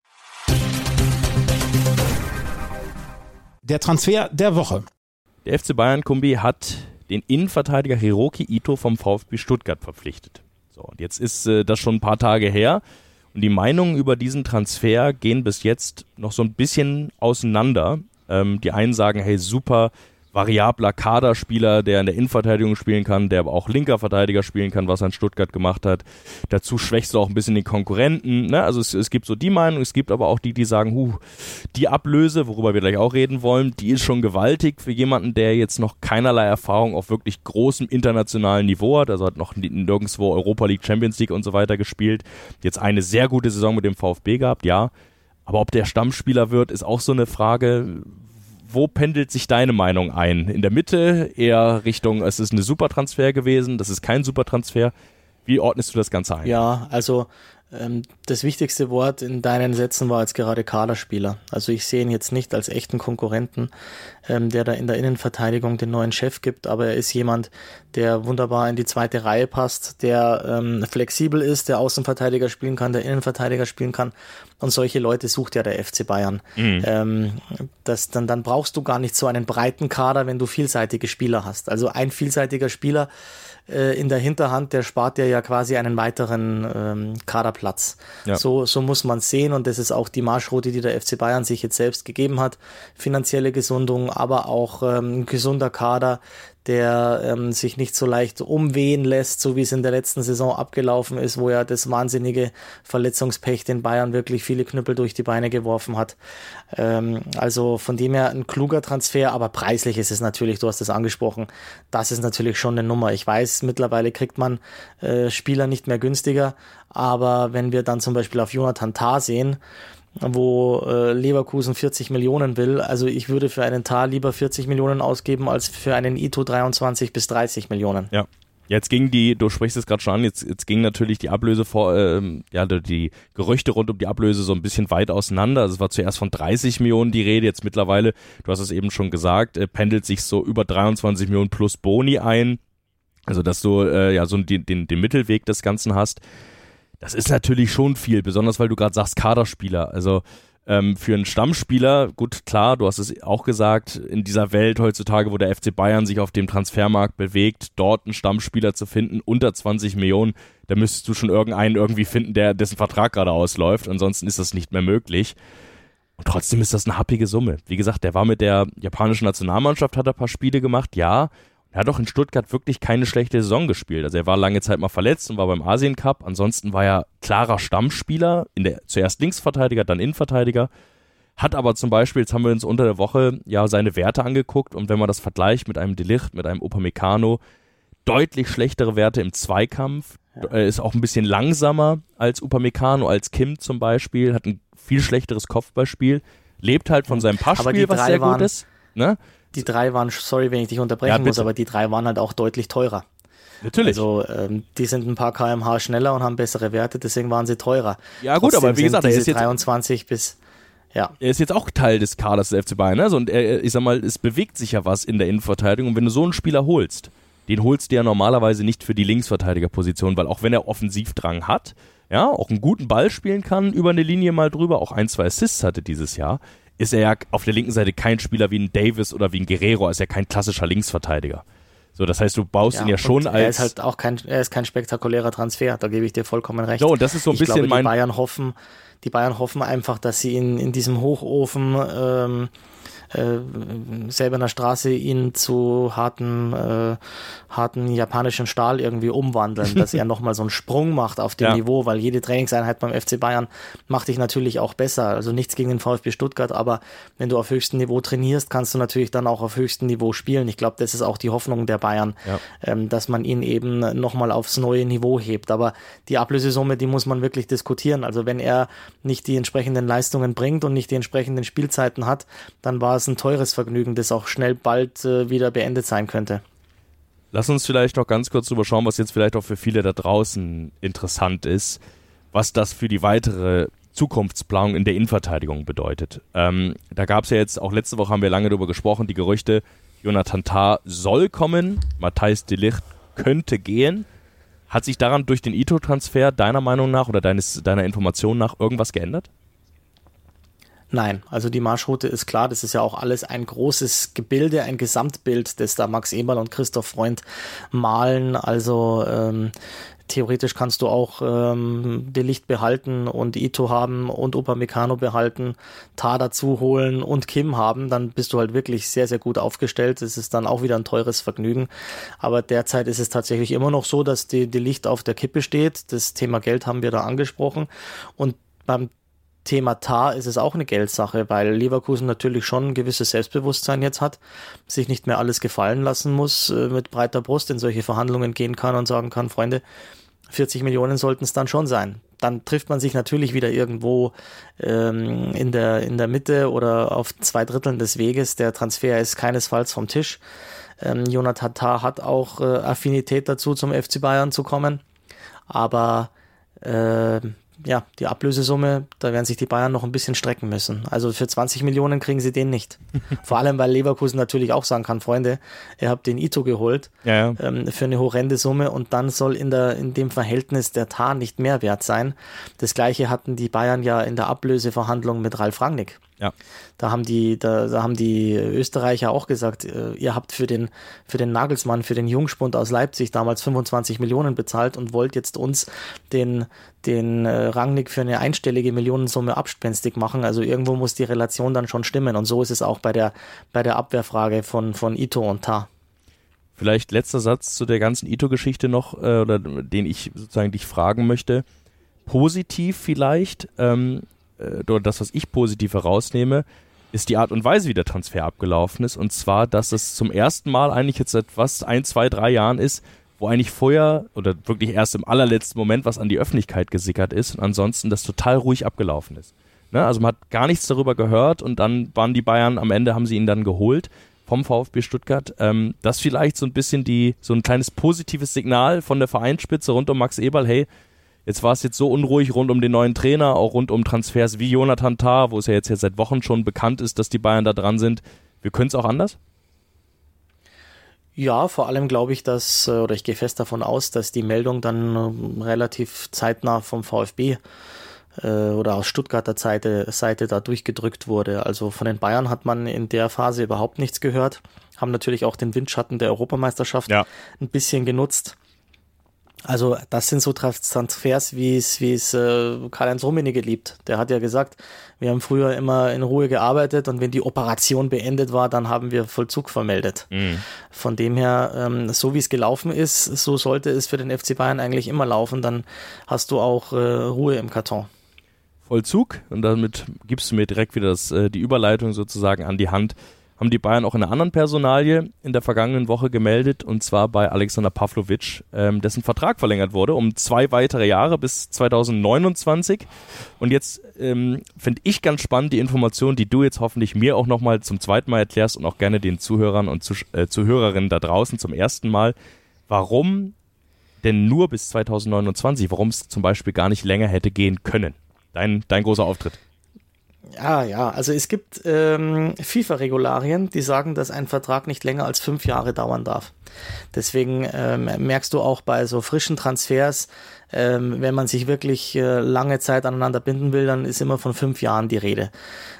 Der Transfer der Woche. Der F C Bayern-Kombi hat den Innenverteidiger Hiroki Ito vom VfB Stuttgart verpflichtet. So, und jetzt ist äh, das schon ein paar Tage her. Und die Meinungen über diesen Transfer gehen bis jetzt noch so ein bisschen auseinander. Ähm, die einen sagen, hey, super, variabler Kaderspieler, der in der Innenverteidigung spielen kann, der aber auch linker Verteidiger spielen kann, was er in Stuttgart gemacht hat. Dazu schwächst du auch ein bisschen den Konkurrenten. Ne? Also es, es gibt so die Meinung, es gibt aber auch die, die sagen, huh, die Ablöse, worüber wir gleich auch reden wollen, die ist schon gewaltig für jemanden, der jetzt noch keinerlei Erfahrung auf wirklich großem internationalen Niveau hat. Also hat noch nirgendwo Europa League, Champions League und so weiter gespielt. Jetzt eine sehr gute Saison mit dem VfB gehabt, ja. Aber ob der Stammspieler wird, ist auch so eine Frage. Wo pendelt sich deine Meinung ein? In der Mitte eher Richtung, es ist eine Supertransfer gewesen, das ist kein Supertransfer. Wie ordnest du das Ganze ein? Ja, also ähm, das wichtigste Wort in deinen Sätzen war jetzt gerade Kaderspieler. Also ich sehe ihn jetzt nicht als echten Konkurrenten, ähm, der da in der Innenverteidigung den neuen Chef gibt, aber er ist jemand, der wunderbar in die zweite Reihe passt, der ähm, flexibel ist, der Außenverteidiger spielen kann, der Innenverteidiger spielen kann. Und solche Leute sucht ja der F C Bayern. Mhm. Ähm, das, dann, dann brauchst du gar nicht so einen breiten Kader, wenn du vielseitige Spieler hast. Also ein vielseitiger Spieler äh, in der Hinterhand, der spart dir ja quasi einen weiteren ähm, Kaderplatz. Ja. So, so muss man es sehen und das ist auch die Marschroute, die der F C Bayern sich jetzt selbst gegeben hat. Finanzielle Gesundung, aber auch ähm, ein gesunder Kader, der ähm, sich nicht so leicht umwehen lässt, so wie es in der letzten Saison abgelaufen ist, wo ja das wahnsinnige Verletzungspech den Bayern wirklich viele Knüppel durch die Beine geworfen hat. Ähm, also von dem her ein kluger Transfer, aber preislich ist es natürlich, du hast es angesprochen, das ist natürlich schon eine Nummer. Ich weiß, mittlerweile kriegt man äh, Spieler nicht mehr günstiger, aber wenn wir dann zum Beispiel auf Jonathan Tah sehen, wo äh, Leverkusen vierzig Millionen will. Also ich würde für einen Tah lieber vierzig Millionen ausgeben, als für einen Ito dreiundzwanzig bis dreißig Millionen. Ja. Jetzt ging die, du sprichst es gerade schon an, jetzt, jetzt ging natürlich die Ablöse vor, ähm, ja, die Gerüchte rund um die Ablöse so ein bisschen weit auseinander. Also es war zuerst von dreißig Millionen die Rede, jetzt mittlerweile, du hast es eben schon gesagt, äh, pendelt sich so über dreiundzwanzig Millionen plus Boni ein. Also dass du äh, ja so den, den, den Mittelweg des Ganzen hast. Das ist natürlich schon viel, besonders weil du gerade sagst Kaderspieler. Also ähm, für einen Stammspieler, gut, klar, du hast es auch gesagt, in dieser Welt heutzutage, wo der F C Bayern sich auf dem Transfermarkt bewegt, dort einen Stammspieler zu finden, unter zwanzig Millionen, da müsstest du schon irgendeinen irgendwie finden, der dessen Vertrag gerade ausläuft. Ansonsten ist das nicht mehr möglich. Und trotzdem ist das eine happige Summe. Wie gesagt, der war mit der japanischen Nationalmannschaft, hat er ein paar Spiele gemacht, ja. Er hat auch in Stuttgart wirklich keine schlechte Saison gespielt. Also er war lange Zeit mal verletzt und war beim Asien Cup. Ansonsten war er klarer Stammspieler, in der, zuerst Linksverteidiger, dann Innenverteidiger. Hat aber zum Beispiel, jetzt haben wir uns unter der Woche ja seine Werte angeguckt und wenn man das vergleicht mit einem De Ligt, mit einem Upamecano, deutlich schlechtere Werte im Zweikampf. Ja. Er ist auch ein bisschen langsamer als Upamecano, als Kim zum Beispiel, hat ein viel schlechteres Kopfballspiel, lebt halt von seinem Passspiel, was sehr waren, gut ist. Ne? Die drei waren, sorry, wenn ich dich unterbrechen ja, muss, aber die drei waren halt auch deutlich teurer. Natürlich. Also ähm, die sind ein paar Kilometer pro Stunde schneller und haben bessere Werte, deswegen waren sie teurer. Ja gut, Trotzdem aber wie gesagt, er ist jetzt dreiundzwanzig bis ja. Er ist jetzt auch Teil des Kaders des F C Bayern, ne? Und er, ich sag mal, es bewegt sich ja was in der Innenverteidigung und wenn du so einen Spieler holst, den holst du ja normalerweise nicht für die Linksverteidigerposition, weil auch wenn er Offensivdrang hat, ja, auch einen guten Ball spielen kann, über eine Linie mal drüber, auch ein, zwei Assists hatte dieses Jahr, ist er ja auf der linken Seite kein Spieler wie ein Davis oder wie ein Guerrero, er ist ja kein klassischer Linksverteidiger. So, das heißt, du baust ja, ihn ja schon als... Er ist halt auch kein, er ist kein spektakulärer Transfer, da gebe ich dir vollkommen recht. So, und das ist so ein ich bisschen glaube, mein... Die Bayern hoffen, die Bayern hoffen einfach, dass sie ihn in diesem Hochofen ähm, äh, selber in der Straße ihn zu harten, äh, harten japanischen Stahl irgendwie umwandeln, dass er nochmal so einen Sprung macht auf dem ja. Niveau, weil jede Trainingseinheit beim F C Bayern macht dich natürlich auch besser. Also nichts gegen den VfB Stuttgart, aber wenn du auf höchstem Niveau trainierst, kannst du natürlich dann auch auf höchstem Niveau spielen. Ich glaube, das ist auch die Hoffnung der Bayern, ja. ähm, dass man ihn eben nochmal aufs neue Niveau hebt. Aber die Ablösesumme, die muss man wirklich diskutieren. Also wenn er nicht die entsprechenden Leistungen bringt und nicht die entsprechenden Spielzeiten hat, dann war es ein teures Vergnügen, das auch schnell bald äh, wieder beendet sein könnte. Lass uns vielleicht noch ganz kurz drüber schauen, was jetzt vielleicht auch für viele da draußen interessant ist, was das für die weitere Zukunftsplanung in der Innenverteidigung bedeutet. Ähm, da gab es ja jetzt, auch letzte Woche haben wir lange darüber gesprochen, die Gerüchte, Jonathan Tah soll kommen, Matthijs de Ligt könnte gehen. Hat sich daran durch den Ito-Transfer deiner Meinung nach oder deines, deiner Information nach irgendwas geändert? Nein, also die Marschroute ist klar, das ist ja auch alles ein großes Gebilde, ein Gesamtbild, das da Max Eberl und Christoph Freund malen, also ähm, theoretisch kannst du auch ähm, De Ligt behalten und Ito haben und Upamecano behalten, Tah dazu holen und Kim haben, dann bist du halt wirklich sehr, sehr gut aufgestellt, das ist dann auch wieder ein teures Vergnügen, aber derzeit ist es tatsächlich immer noch so, dass die De Ligt auf der Kippe steht, das Thema Geld haben wir da angesprochen und beim Thema Tah ist es auch eine Geldsache, weil Leverkusen natürlich schon ein gewisses Selbstbewusstsein jetzt hat, sich nicht mehr alles gefallen lassen muss, mit breiter Brust in solche Verhandlungen gehen kann und sagen kann, Freunde, vierzig Millionen sollten es dann schon sein. Dann trifft man sich natürlich wieder irgendwo ähm, in der in der Mitte oder auf zwei Dritteln des Weges. Der Transfer ist keinesfalls vom Tisch. Ähm, Jonathan Tah hat auch äh, Affinität dazu, zum F C Bayern zu kommen, aber äh, ja, die Ablösesumme, da werden sich die Bayern noch ein bisschen strecken müssen. Also für zwanzig Millionen kriegen sie den nicht. Vor allem, weil Leverkusen natürlich auch sagen kann, Freunde, ihr habt den Ito geholt ja, ja. Ähm, für eine horrende Summe und dann soll in der in dem Verhältnis der Tah nicht mehr wert sein. Das Gleiche hatten die Bayern ja in der Ablöseverhandlung mit Ralf Rangnick. Ja. Da haben die, da, da haben die Österreicher auch gesagt, äh, ihr habt für den, für den Nagelsmann, für den Jungspund aus Leipzig damals fünfundzwanzig Millionen bezahlt und wollt jetzt uns den, den äh, Rangnick für eine einstellige Millionensumme abspenstig machen. Also irgendwo muss die Relation dann schon stimmen und so ist es auch bei der, bei der Abwehrfrage von, von Ito und Tah. Vielleicht letzter Satz zu der ganzen Ito-Geschichte noch, äh, oder den ich sozusagen dich fragen möchte. Positiv vielleicht, ähm, oder das, was ich positiv herausnehme, ist die Art und Weise, wie der Transfer abgelaufen ist. Und zwar, dass es zum ersten Mal eigentlich jetzt seit fast ein, zwei, drei Jahren ist, wo eigentlich vorher oder wirklich erst im allerletzten Moment was an die Öffentlichkeit gesickert ist und ansonsten das total ruhig abgelaufen ist. Ne? Also man hat gar nichts darüber gehört und dann waren die Bayern, am Ende haben sie ihn dann geholt vom VfB Stuttgart. Ähm, das vielleicht so ein bisschen die, so ein kleines positives Signal von der Vereinsspitze rund um Max Eberl, hey, jetzt war es jetzt so unruhig rund um den neuen Trainer, auch rund um Transfers wie Jonathan Tah, wo es ja jetzt, jetzt seit Wochen schon bekannt ist, dass die Bayern da dran sind. Wir können es auch anders? Ja, vor allem glaube ich, dass, oder ich gehe fest davon aus, dass die Meldung dann relativ zeitnah vom VfB äh, oder aus Stuttgarter Seite, Seite da durchgedrückt wurde. Also von den Bayern hat man in der Phase überhaupt nichts gehört, haben natürlich auch den Windschatten der Europameisterschaft ja. ein bisschen genutzt. Also das sind so Transfers, wie es wie es äh, Karl-Heinz Rummenigge liebt. Der hat ja gesagt, wir haben früher immer in Ruhe gearbeitet und wenn die Operation beendet war, dann haben wir Vollzug vermeldet. Mhm. Von dem her, ähm, so wie es gelaufen ist, so sollte es für den F C Bayern eigentlich immer laufen. Dann hast du auch äh, Ruhe im Karton. Vollzug, und damit gibst du mir direkt wieder das, äh, die Überleitung sozusagen an die Hand. Haben die Bayern auch in einer anderen Personalie in der vergangenen Woche gemeldet, und zwar bei Alexander Pavlovic, ähm, dessen Vertrag verlängert wurde um zwei weitere Jahre bis zweitausendneunundzwanzig. Und jetzt ähm, finde ich ganz spannend die Information, die du jetzt hoffentlich mir auch nochmal zum zweiten Mal erklärst und auch gerne den Zuhörern und Zuh- äh, Zuhörerinnen da draußen zum ersten Mal, warum denn nur bis zweitausendneunundzwanzig, warum es zum Beispiel gar nicht länger hätte gehen können. Dein, dein großer Auftritt. Ja, ja, also es gibt ähm, FIFA-Regularien, die sagen, dass ein Vertrag nicht länger als fünf Jahre dauern darf. Deswegen ähm, merkst du auch bei so frischen Transfers, ähm, wenn man sich wirklich äh, lange Zeit aneinander binden will, dann ist immer von fünf Jahren die Rede.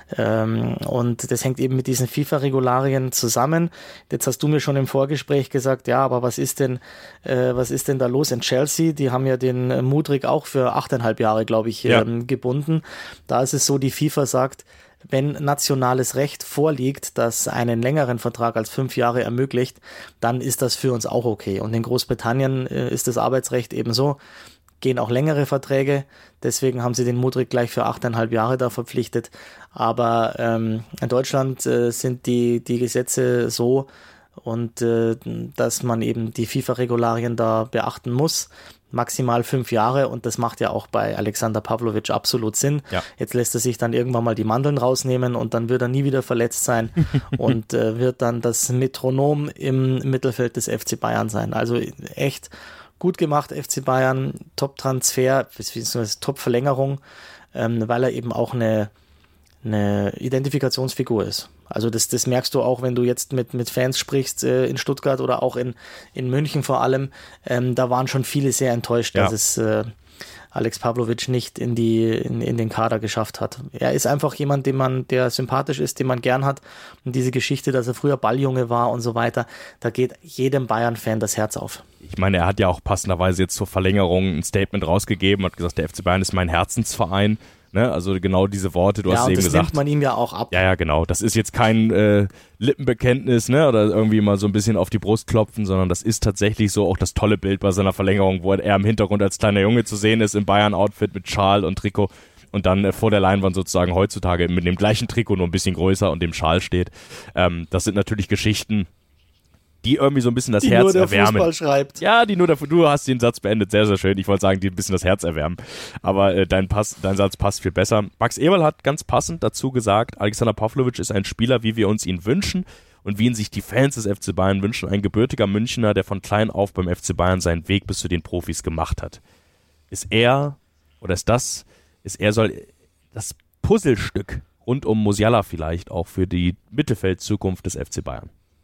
Ähm, und das hängt eben mit diesen FIFA-Regularien zusammen. Jetzt hast du mir schon im Vorgespräch gesagt, ja, aber was ist denn, äh, was ist denn da los in Chelsea? Die haben ja den äh, Mudryk auch für achteinhalb Jahre, glaube ich, ja. ähm, gebunden. Da ist es so, die FIFA sagt, wenn nationales Recht vorliegt, das einen längeren Vertrag als fünf Jahre ermöglicht, dann ist das für uns auch okay. Und in Großbritannien äh, ist das Arbeitsrecht eben so, gehen auch längere Verträge, deswegen haben sie den Mudryk gleich für achteinhalb Jahre da verpflichtet. Aber ähm, in Deutschland äh, sind die, die Gesetze so, und äh, dass man eben die FIFA-Regularien da beachten muss. Maximal fünf Jahre, und das macht ja auch bei Alexander Pavlovic absolut Sinn. Ja. Jetzt lässt er sich dann irgendwann mal die Mandeln rausnehmen und dann wird er nie wieder verletzt sein und äh, wird dann das Metronom im Mittelfeld des F C Bayern sein. Also echt gut gemacht, F C Bayern, Top-Transfer, Top-Verlängerung, ähm, weil er eben auch eine, eine Identifikationsfigur ist. Also das, das merkst du auch, wenn du jetzt mit, mit Fans sprichst äh, in Stuttgart oder auch in, in München vor allem. Ähm, da waren schon viele sehr enttäuscht, ja. dass es äh, Alex Pavlovic nicht in, die, in, in den Kader geschafft hat. Er ist einfach jemand, den man, der sympathisch ist, den man gern hat. Und diese Geschichte, dass er früher Balljunge war und so weiter, da geht jedem Bayern-Fan das Herz auf. Ich meine, er hat ja auch passenderweise jetzt zur Verlängerung ein Statement rausgegeben, hat gesagt, der F C Bayern ist mein Herzensverein. Ne, also genau diese Worte, du ja, hast eben gesagt. Ja, das nimmt man ihm ja auch ab. Ja, ja, genau. Das ist jetzt kein äh, Lippenbekenntnis, ne, oder irgendwie mal so ein bisschen auf die Brust klopfen, sondern das ist tatsächlich so auch das tolle Bild bei seiner Verlängerung, wo er im Hintergrund als kleiner Junge zu sehen ist, im Bayern-Outfit mit Schal und Trikot, und dann äh, vor der Leinwand sozusagen heutzutage mit dem gleichen Trikot, nur ein bisschen größer, und dem Schal steht. Ähm, das sind natürlich Geschichten, die irgendwie so ein bisschen das die Herz nur der erwärmen. Fußball schreibt. Ja, die nur der Du hast den Satz beendet, sehr, sehr schön. Ich wollte sagen, die ein bisschen das Herz erwärmen. Aber äh, dein, Pass, dein Satz passt viel besser. Max Eberl hat ganz passend dazu gesagt, Alexander Pavlovic ist ein Spieler, wie wir uns ihn wünschen und wie ihn sich die Fans des F C Bayern wünschen. Ein gebürtiger Münchner, der von klein auf beim F C Bayern seinen Weg bis zu den Profis gemacht hat. Ist er, oder ist das, ist er soll das Puzzlestück rund um Musiala vielleicht auch für die Mittelfeldzukunft des F C Bayern?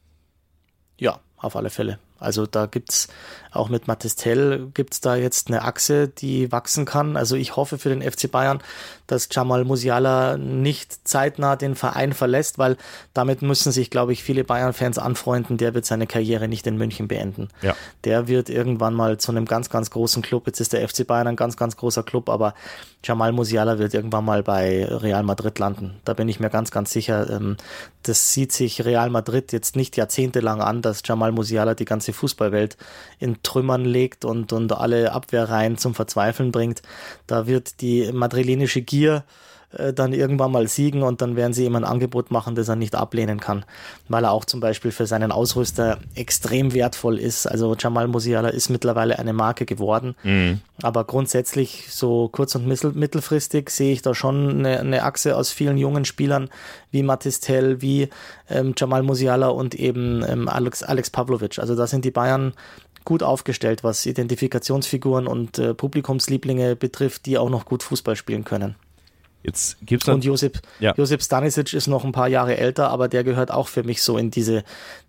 Ja, auf alle Fälle. Also da gibt's auch mit Mathys Tel gibt's da jetzt eine Achse, die wachsen kann. Also ich hoffe für den F C Bayern, dass Jamal Musiala nicht zeitnah den Verein verlässt, weil damit müssen sich, glaube ich, viele Bayern-Fans anfreunden. Der wird seine Karriere nicht in München beenden. Ja. Der wird irgendwann mal zu einem ganz, ganz großen Club. Jetzt ist der F C Bayern ein ganz, ganz großer Club, aber Jamal Musiala wird irgendwann mal bei Real Madrid landen. Da bin ich mir ganz, ganz sicher. Das sieht sich Real Madrid jetzt nicht jahrzehntelang an, dass Jamal Musiala die ganze Fußballwelt in Trümmern legt und, und alle Abwehrreihen zum Verzweifeln bringt. Da wird die madrilenische Gier äh, dann irgendwann mal siegen, und dann werden sie ihm ein Angebot machen, das er nicht ablehnen kann, weil er auch zum Beispiel für seinen Ausrüster extrem wertvoll ist. Also Jamal Musiala ist mittlerweile eine Marke geworden, mhm. aber grundsätzlich so kurz- und mittelfristig sehe ich da schon eine, eine Achse aus vielen jungen Spielern wie Mathys Tel, wie ähm, Jamal Musiala und eben ähm, Alex, Alex Pavlovic. Also da sind die Bayern gut aufgestellt, was Identifikationsfiguren und äh, Publikumslieblinge betrifft, die auch noch gut Fußball spielen können. Jetzt gibt's und Josip, ja. Josip Stanisic ist noch ein paar Jahre älter, aber der gehört auch für mich so in diese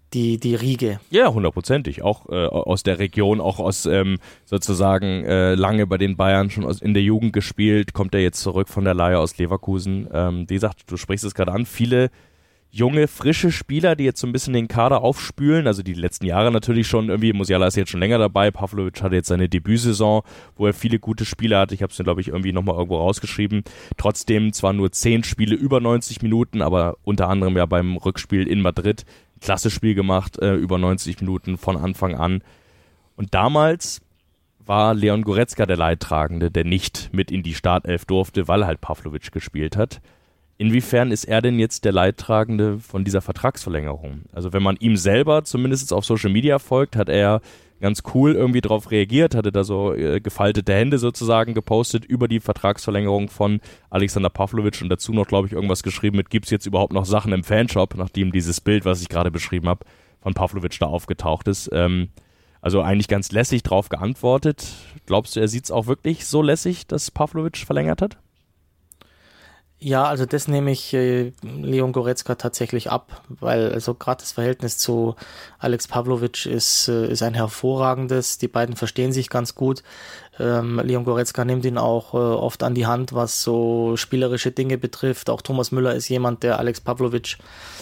die, die Riege. Ja, hundertprozentig. Auch äh, aus der Region, auch aus ähm, sozusagen äh, lange bei den Bayern schon aus, in der Jugend gespielt, kommt er jetzt zurück von der Leihe aus Leverkusen. Ähm, wie gesagt, du sprichst es gerade an, viele junge, frische Spieler, die jetzt so ein bisschen den Kader aufspülen, also die letzten Jahre natürlich schon irgendwie, Musiala ist jetzt schon länger dabei, Pavlovic hatte jetzt seine Debütsaison, wo er viele gute Spiele hatte, ich habe es mir glaube ich irgendwie nochmal irgendwo rausgeschrieben, trotzdem zwar nur zehn Spiele über neunzig Minuten, aber unter anderem ja beim Rückspiel in Madrid, klasse Spiel gemacht, äh, über neunzig Minuten von Anfang an. Und damals war Leon Goretzka der Leidtragende, der nicht mit in die Startelf durfte, weil halt Pavlovic gespielt hat. Inwiefern ist er denn jetzt der Leidtragende von dieser Vertragsverlängerung? Also wenn man ihm selber zumindest auf Social Media folgt, hat er ganz cool irgendwie drauf reagiert, hatte da so äh, gefaltete Hände sozusagen gepostet über die Vertragsverlängerung von Alexander Pavlovic und dazu noch, glaube ich, irgendwas geschrieben mit, gibt es jetzt überhaupt noch Sachen im Fanshop, nachdem dieses Bild, was ich gerade beschrieben habe, von Pavlovic da aufgetaucht ist. Ähm, also eigentlich ganz lässig drauf geantwortet. Glaubst du, er sieht es auch wirklich so lässig, dass Pavlovic verlängert hat? Ja, also das nehme ich äh, Leon Goretzka tatsächlich ab, weil also gerade das Verhältnis zu Alex Pavlovic ist, äh, ist ein hervorragendes, die beiden verstehen sich ganz gut. Ähm, Leon Goretzka nimmt ihn auch äh, oft an die Hand, was so spielerische Dinge betrifft. Auch Thomas Müller ist jemand, der Alex Pavlovic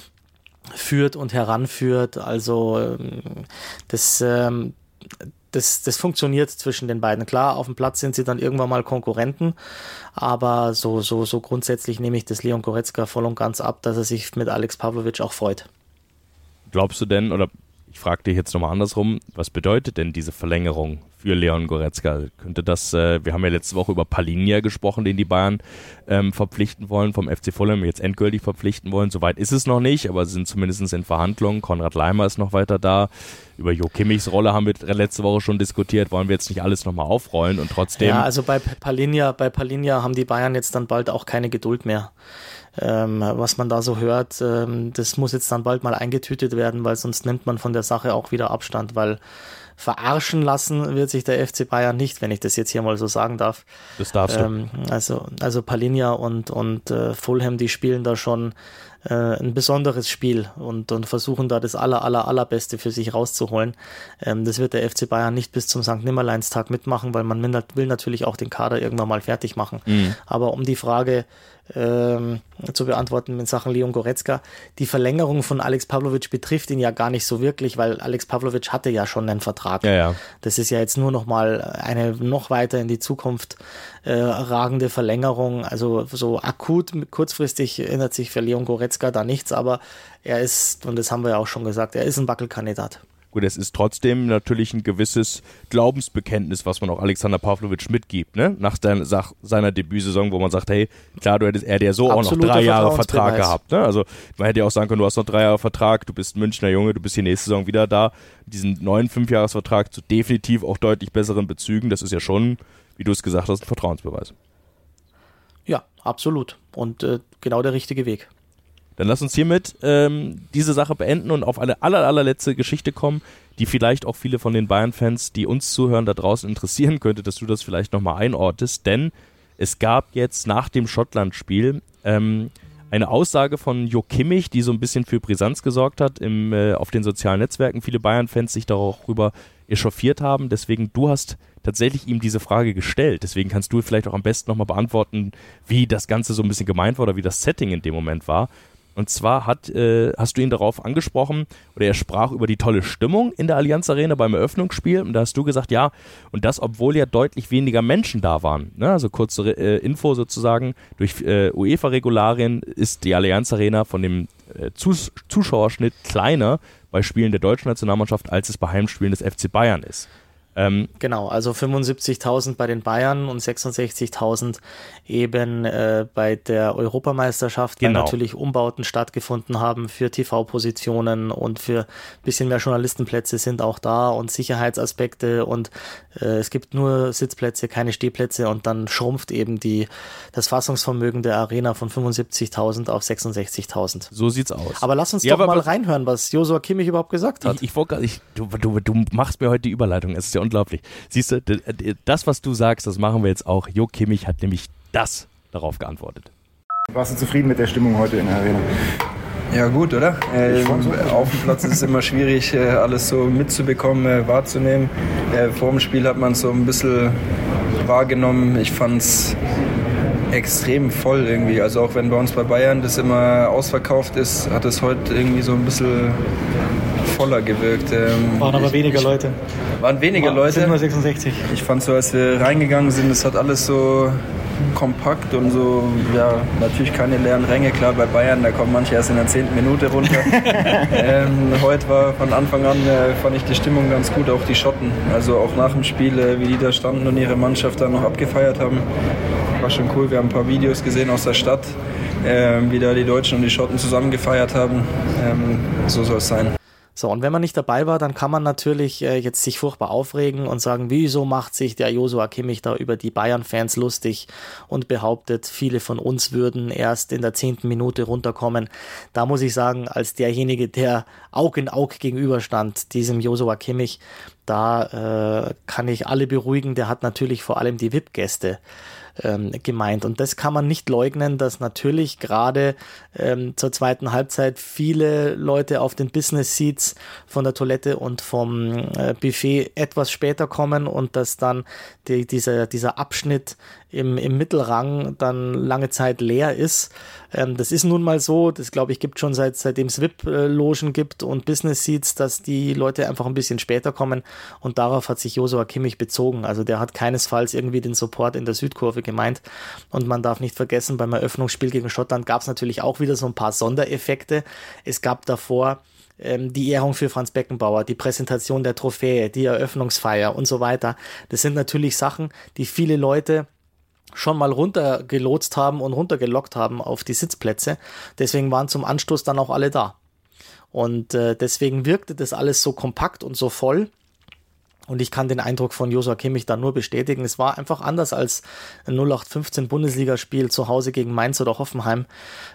führt und heranführt, also ähm, das ähm, Das, das funktioniert zwischen den beiden. Klar, auf dem Platz sind sie dann irgendwann mal Konkurrenten, aber so, so, so grundsätzlich nehme ich das Leon Goretzka voll und ganz ab, dass er sich mit Alex Pavlovic auch freut. Glaubst du denn, oder ich frage dich jetzt nochmal andersrum, was bedeutet denn diese Verlängerung für Leon Goretzka? Könnte das, äh, wir haben ja letzte Woche über Palhinha gesprochen, den die Bayern ähm, verpflichten wollen, vom F C Fulham jetzt endgültig verpflichten wollen. Soweit ist es noch nicht, aber sie sind zumindest in Verhandlungen. Konrad Laimer ist noch weiter da. Über Jo Kimmichs Rolle haben wir letzte Woche schon diskutiert. Wollen wir jetzt nicht alles nochmal aufrollen und trotzdem... Ja, also bei Palhinha, bei Palhinha haben die Bayern jetzt dann bald auch keine Geduld mehr. Ähm, was man da so hört, ähm, das muss jetzt dann bald mal eingetütet werden, weil sonst nimmt man von der Sache auch wieder Abstand, weil verarschen lassen wird sich der F C Bayern nicht, wenn ich das jetzt hier mal so sagen darf. Das darfst ähm, du. Also, also Palhinha und, und äh, Fulham, die spielen da schon äh, ein besonderes Spiel und, und versuchen da das aller, aller, allerbeste für sich rauszuholen. Ähm, das wird der F C Bayern nicht bis zum Sankt Nimmerleinstag mitmachen, weil man will natürlich auch den Kader irgendwann mal fertig machen. Mhm. Aber um die Frage Ähm, zu beantworten in Sachen Leon Goretzka. Die Verlängerung von Alex Pavlovic betrifft ihn ja gar nicht so wirklich, weil Alex Pavlovic hatte ja schon einen Vertrag. Ja, ja. Das ist ja jetzt nur noch mal eine noch weiter in die Zukunft äh, ragende Verlängerung. Also so akut, kurzfristig ändert sich für Leon Goretzka da nichts, aber er ist, und das haben wir ja auch schon gesagt, er ist ein Wackelkandidat. Gut, es ist trotzdem natürlich ein gewisses Glaubensbekenntnis, was man auch Alexander Pavlovic mitgibt, ne? Nach der, nach seiner Debütsaison, wo man sagt, hey, klar, du hättest, er hätte ja so Absoluter auch noch drei Jahre Vertrag gehabt, ne? Also man hätte ja auch sagen können, du hast noch drei Jahre Vertrag, du bist ein Münchner Junge, du bist die nächste Saison wieder da. Diesen neuen Fünfjahresvertrag zu definitiv auch deutlich besseren Bezügen, das ist ja schon, wie du es gesagt hast, ein Vertrauensbeweis. Ja, absolut. Und äh, genau der richtige Weg. Dann lass uns hiermit ähm, diese Sache beenden und auf eine aller, allerletzte Geschichte kommen, die vielleicht auch viele von den Bayern-Fans, die uns zuhören, da draußen interessieren könnte, dass du das vielleicht nochmal einordnest, denn es gab jetzt nach dem Schottland-Spiel ähm, eine Aussage von Jo Kimmich, die so ein bisschen für Brisanz gesorgt hat im, äh, auf den sozialen Netzwerken. Viele Bayern-Fans sich darüber echauffiert haben, deswegen du hast tatsächlich ihm diese Frage gestellt, deswegen kannst du vielleicht auch am besten nochmal beantworten, wie das Ganze so ein bisschen gemeint war oder wie das Setting in dem Moment war. Und zwar hat, äh, hast du ihn darauf angesprochen, oder er sprach über die tolle Stimmung in der Allianz Arena beim Eröffnungsspiel. Und da hast du gesagt, ja, und das, obwohl ja deutlich weniger Menschen da waren. Ne? Also kurze äh, Info sozusagen, durch äh, UEFA-Regularien ist die Allianz Arena von dem äh, Zus- Zuschauerschnitt kleiner bei Spielen der deutschen Nationalmannschaft, als es bei Heimspielen des F C Bayern ist. Ähm, genau, also fünfundsiebzigtausend bei den Bayern und sechsundsechzigtausend eben äh, bei der Europameisterschaft, weil genau. natürlich Umbauten stattgefunden haben für T V-Positionen und für ein bisschen mehr Journalistenplätze sind auch da und Sicherheitsaspekte und äh, es gibt nur Sitzplätze, keine Stehplätze und dann schrumpft eben die, das Fassungsvermögen der Arena von fünfundsiebzigtausend auf sechsundsechzigtausend. So sieht's aus. Aber lass uns ja, doch mal was, reinhören, was Joshua Kimmich überhaupt gesagt hat. Ich, ich, ich, ich, du, du, du machst mir heute die Überleitung, es ist ja unglaublich. Siehst du, das, was du sagst, das machen wir jetzt auch. Jo Kimmich hat nämlich das darauf geantwortet. Warst du zufrieden mit der Stimmung heute in der Arena? Ja gut, oder? Äh, auf dem Platz ist es immer schwierig, äh, alles so mitzubekommen, äh, wahrzunehmen. Äh, vor dem Spiel hat man es so ein bisschen wahrgenommen. Ich fand es extrem voll irgendwie. Also auch wenn bei uns bei Bayern das immer ausverkauft ist, hat es heute irgendwie so ein bisschen voller gewirkt. Ähm, waren aber ich, weniger ich, Leute. Waren weniger War, Leute. sind nur sechsundsechzig. Ich fand so, als wir reingegangen sind, es hat alles so kompakt und so, ja, natürlich keine leeren Ränge. Klar, bei Bayern, da kommen manche erst in der zehnten Minute runter. ähm, heute war von Anfang an, äh, fand ich die Stimmung ganz gut, auch die Schotten. Also auch nach dem Spiel, äh, wie die da standen und ihre Mannschaft dann noch abgefeiert haben. War schon cool, wir haben ein paar Videos gesehen aus der Stadt, äh, wie da die Deutschen und die Schotten zusammen gefeiert haben. Ähm, so soll es sein. So, und wenn man nicht dabei war, dann kann man natürlich äh, jetzt sich furchtbar aufregen und sagen, wieso macht sich der Joshua Kimmich da über die Bayern-Fans lustig und behauptet, viele von uns würden erst in der zehnten Minute runterkommen. Da muss ich sagen, als derjenige, der Aug in Aug gegenüberstand, diesem Joshua Kimmich, da äh, kann ich alle beruhigen, der hat natürlich vor allem die V I P-Gäste ähm, gemeint. Und das kann man nicht leugnen, dass natürlich gerade ähm, zur zweiten Halbzeit viele Leute auf den Business Seats von der Toilette und vom äh, Buffet etwas später kommen und dass dann die, dieser, dieser Abschnitt im, im Mittelrang dann lange Zeit leer ist. Ähm, das ist nun mal so, das glaube ich gibt schon seit seitdem es V I P-Logen gibt und Business Seats, dass die Leute einfach ein bisschen später kommen und darauf hat sich Joshua Kimmich bezogen. Also der hat keinesfalls irgendwie den Support in der Südkurve gemeint und man darf nicht vergessen, beim Eröffnungsspiel gegen Schottland gab es natürlich auch wieder so ein paar Sondereffekte. Es gab davor ähm, die Ehrung für Franz Beckenbauer, die Präsentation der Trophäe, die Eröffnungsfeier und so weiter. Das sind natürlich Sachen, die viele Leute schon mal runtergelotst haben und runtergelockt haben auf die Sitzplätze. Deswegen waren zum Anstoß dann auch alle da. Und äh, deswegen wirkte das alles so kompakt und so voll. Und ich kann den Eindruck von Joshua Kimmich da nur bestätigen. Es war einfach anders als ein null acht fünfzehn Bundesligaspiel zu Hause gegen Mainz oder Hoffenheim.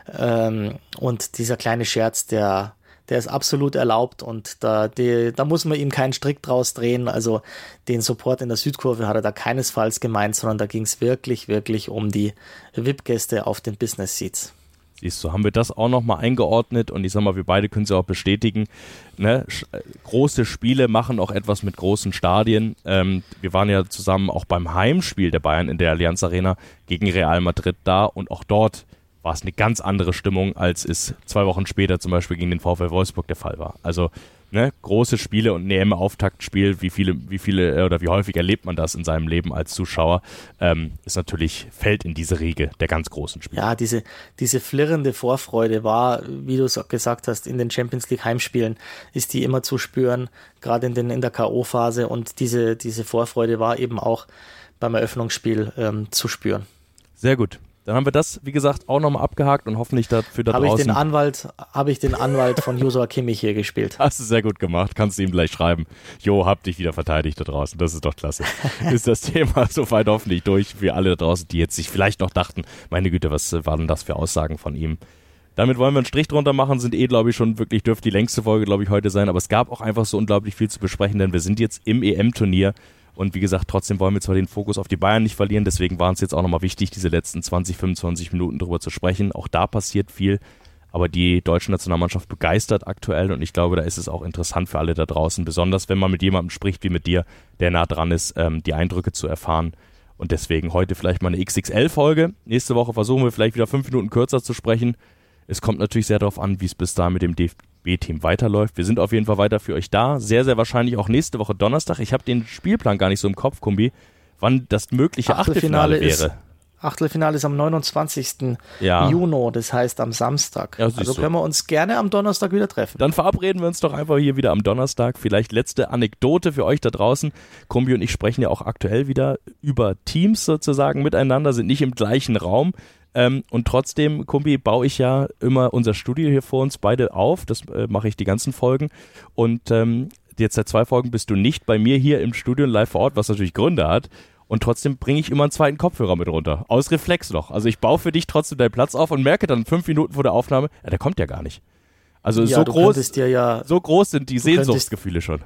Ähm, und dieser kleine Scherz, der, der ist absolut erlaubt und da, die, da muss man ihm keinen Strick draus drehen. Also den Support in der Südkurve hat er da keinesfalls gemeint, sondern da ging es wirklich, wirklich um die V I P-Gäste auf den Business Seats. Siehst du, haben wir das auch nochmal eingeordnet und ich sag mal, wir beide können es ja auch bestätigen, ne? Große Spiele machen auch etwas mit großen Stadien. Ähm, wir waren ja zusammen auch beim Heimspiel der Bayern in der Allianz Arena gegen Real Madrid da und auch dort war es eine ganz andere Stimmung, als es zwei Wochen später zum Beispiel gegen den VfL Wolfsburg der Fall war. Also ne, große Spiele und ein E M-Auftaktspiel, wie viele, wie viele oder wie häufig erlebt man das in seinem Leben als Zuschauer, ähm, ist natürlich, fällt in diese Riege der ganz großen Spiele. Ja, diese, diese flirrende Vorfreude war, wie du es gesagt hast, in den Champions League Heimspielen ist die immer zu spüren, gerade in, den, in der K O-Phase und diese, diese Vorfreude war eben auch beim Eröffnungsspiel ähm, zu spüren. Sehr gut. Dann haben wir das, wie gesagt, auch nochmal abgehakt und hoffentlich dafür da hab draußen... Ich den Anwalt, habe ich den Anwalt von Joshua Kimmich hier gespielt. Hast du sehr gut gemacht. Kannst du ihm gleich schreiben. Jo, hab dich wieder verteidigt da draußen. Das ist doch klasse. Ist das Thema soweit hoffentlich durch für alle da draußen, die jetzt sich vielleicht noch dachten, meine Güte, was waren denn das für Aussagen von ihm? Damit wollen wir einen Strich drunter machen, sind eh, glaube ich, schon wirklich, dürfte die längste Folge, glaube ich, heute sein. Aber es gab auch einfach so unglaublich viel zu besprechen, denn wir sind jetzt im E M-Turnier. Und wie gesagt, trotzdem wollen wir zwar den Fokus auf die Bayern nicht verlieren, deswegen war es jetzt auch nochmal wichtig, diese letzten zwanzig, fünfundzwanzig Minuten drüber zu sprechen. Auch da passiert viel, aber die deutsche Nationalmannschaft begeistert aktuell und ich glaube, da ist es auch interessant für alle da draußen, besonders wenn man mit jemandem spricht wie mit dir, der nah dran ist, ähm, die Eindrücke zu erfahren. Und deswegen heute vielleicht mal eine X X L-Folge. Nächste Woche versuchen wir vielleicht wieder fünf Minuten kürzer zu sprechen. Es kommt natürlich sehr darauf an, wie es bis dahin mit dem D F B-Team weiterläuft. Wir sind auf jeden Fall weiter für euch da. Sehr, sehr wahrscheinlich auch nächste Woche Donnerstag. Ich habe den Spielplan gar nicht so im Kopf, Kumbi, wann das mögliche Achtelfinale, Achtelfinale wäre. Ist, Achtelfinale ist am neunundzwanzigsten Ja. Juni, das heißt am Samstag. Ja, also können wir uns gerne am Donnerstag wieder treffen. Dann verabreden wir uns doch einfach hier wieder am Donnerstag. Vielleicht letzte Anekdote für euch da draußen. Kumbi und ich sprechen ja auch aktuell wieder über Teams sozusagen miteinander, sind nicht im gleichen Raum. Ähm, und trotzdem, Kumbi, baue ich ja immer unser Studio hier vor uns beide auf. Das äh, mache ich die ganzen Folgen. Und ähm, jetzt seit zwei Folgen bist du nicht bei mir hier im Studio live vor Ort, was natürlich Gründe hat. Und trotzdem bringe ich immer einen zweiten Kopfhörer mit runter. Aus Reflex noch. Also ich baue für dich trotzdem deinen Platz auf und merke dann fünf Minuten vor der Aufnahme, ja, der kommt ja gar nicht. Also ja, so, du groß, dir ja, so groß sind die du Sehnsuchtsgefühle schon.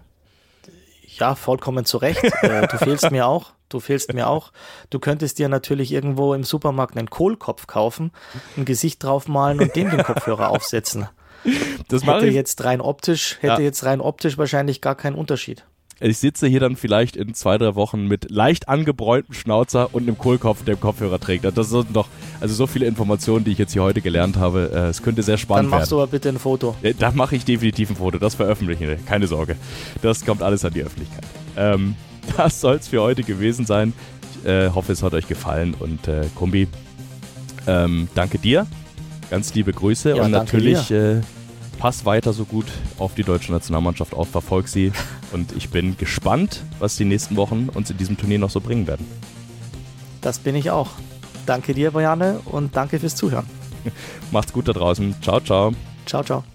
Ja, vollkommen zu Recht. äh, du fehlst mir auch. Du fehlst mir auch. Du könntest dir natürlich irgendwo im Supermarkt einen Kohlkopf kaufen, ein Gesicht draufmalen und dem den Kopfhörer aufsetzen. Das mache hätte ich jetzt rein optisch, hätte Ja. jetzt rein optisch wahrscheinlich gar keinen Unterschied. Ich sitze hier dann vielleicht in zwei, drei Wochen mit leicht angebräuntem Schnauzer und einem Kohlkopf, der im Kopfhörer trägt. Das sind doch also so viele Informationen, die ich jetzt hier heute gelernt habe. Äh, Es könnte sehr Dann spannend machst du werden. aber bitte ein Foto. Äh, Da mache ich definitiv ein Foto, das veröffentlichen wir. Keine Sorge. Das kommt alles an die Öffentlichkeit. Ähm, das soll es für heute gewesen sein. Ich äh, hoffe, es hat euch gefallen. Und äh, Kumbi, ähm, danke dir. Ganz liebe Grüße. Ja, und danke natürlich äh, pass weiter so gut auf die deutsche Nationalmannschaft auf, verfolg sie. Und ich bin gespannt, was die nächsten Wochen uns in diesem Turnier noch so bringen werden. Das bin ich auch. Danke dir, Bojane, und danke fürs Zuhören. Macht's gut da draußen. Ciao, ciao. Ciao, ciao.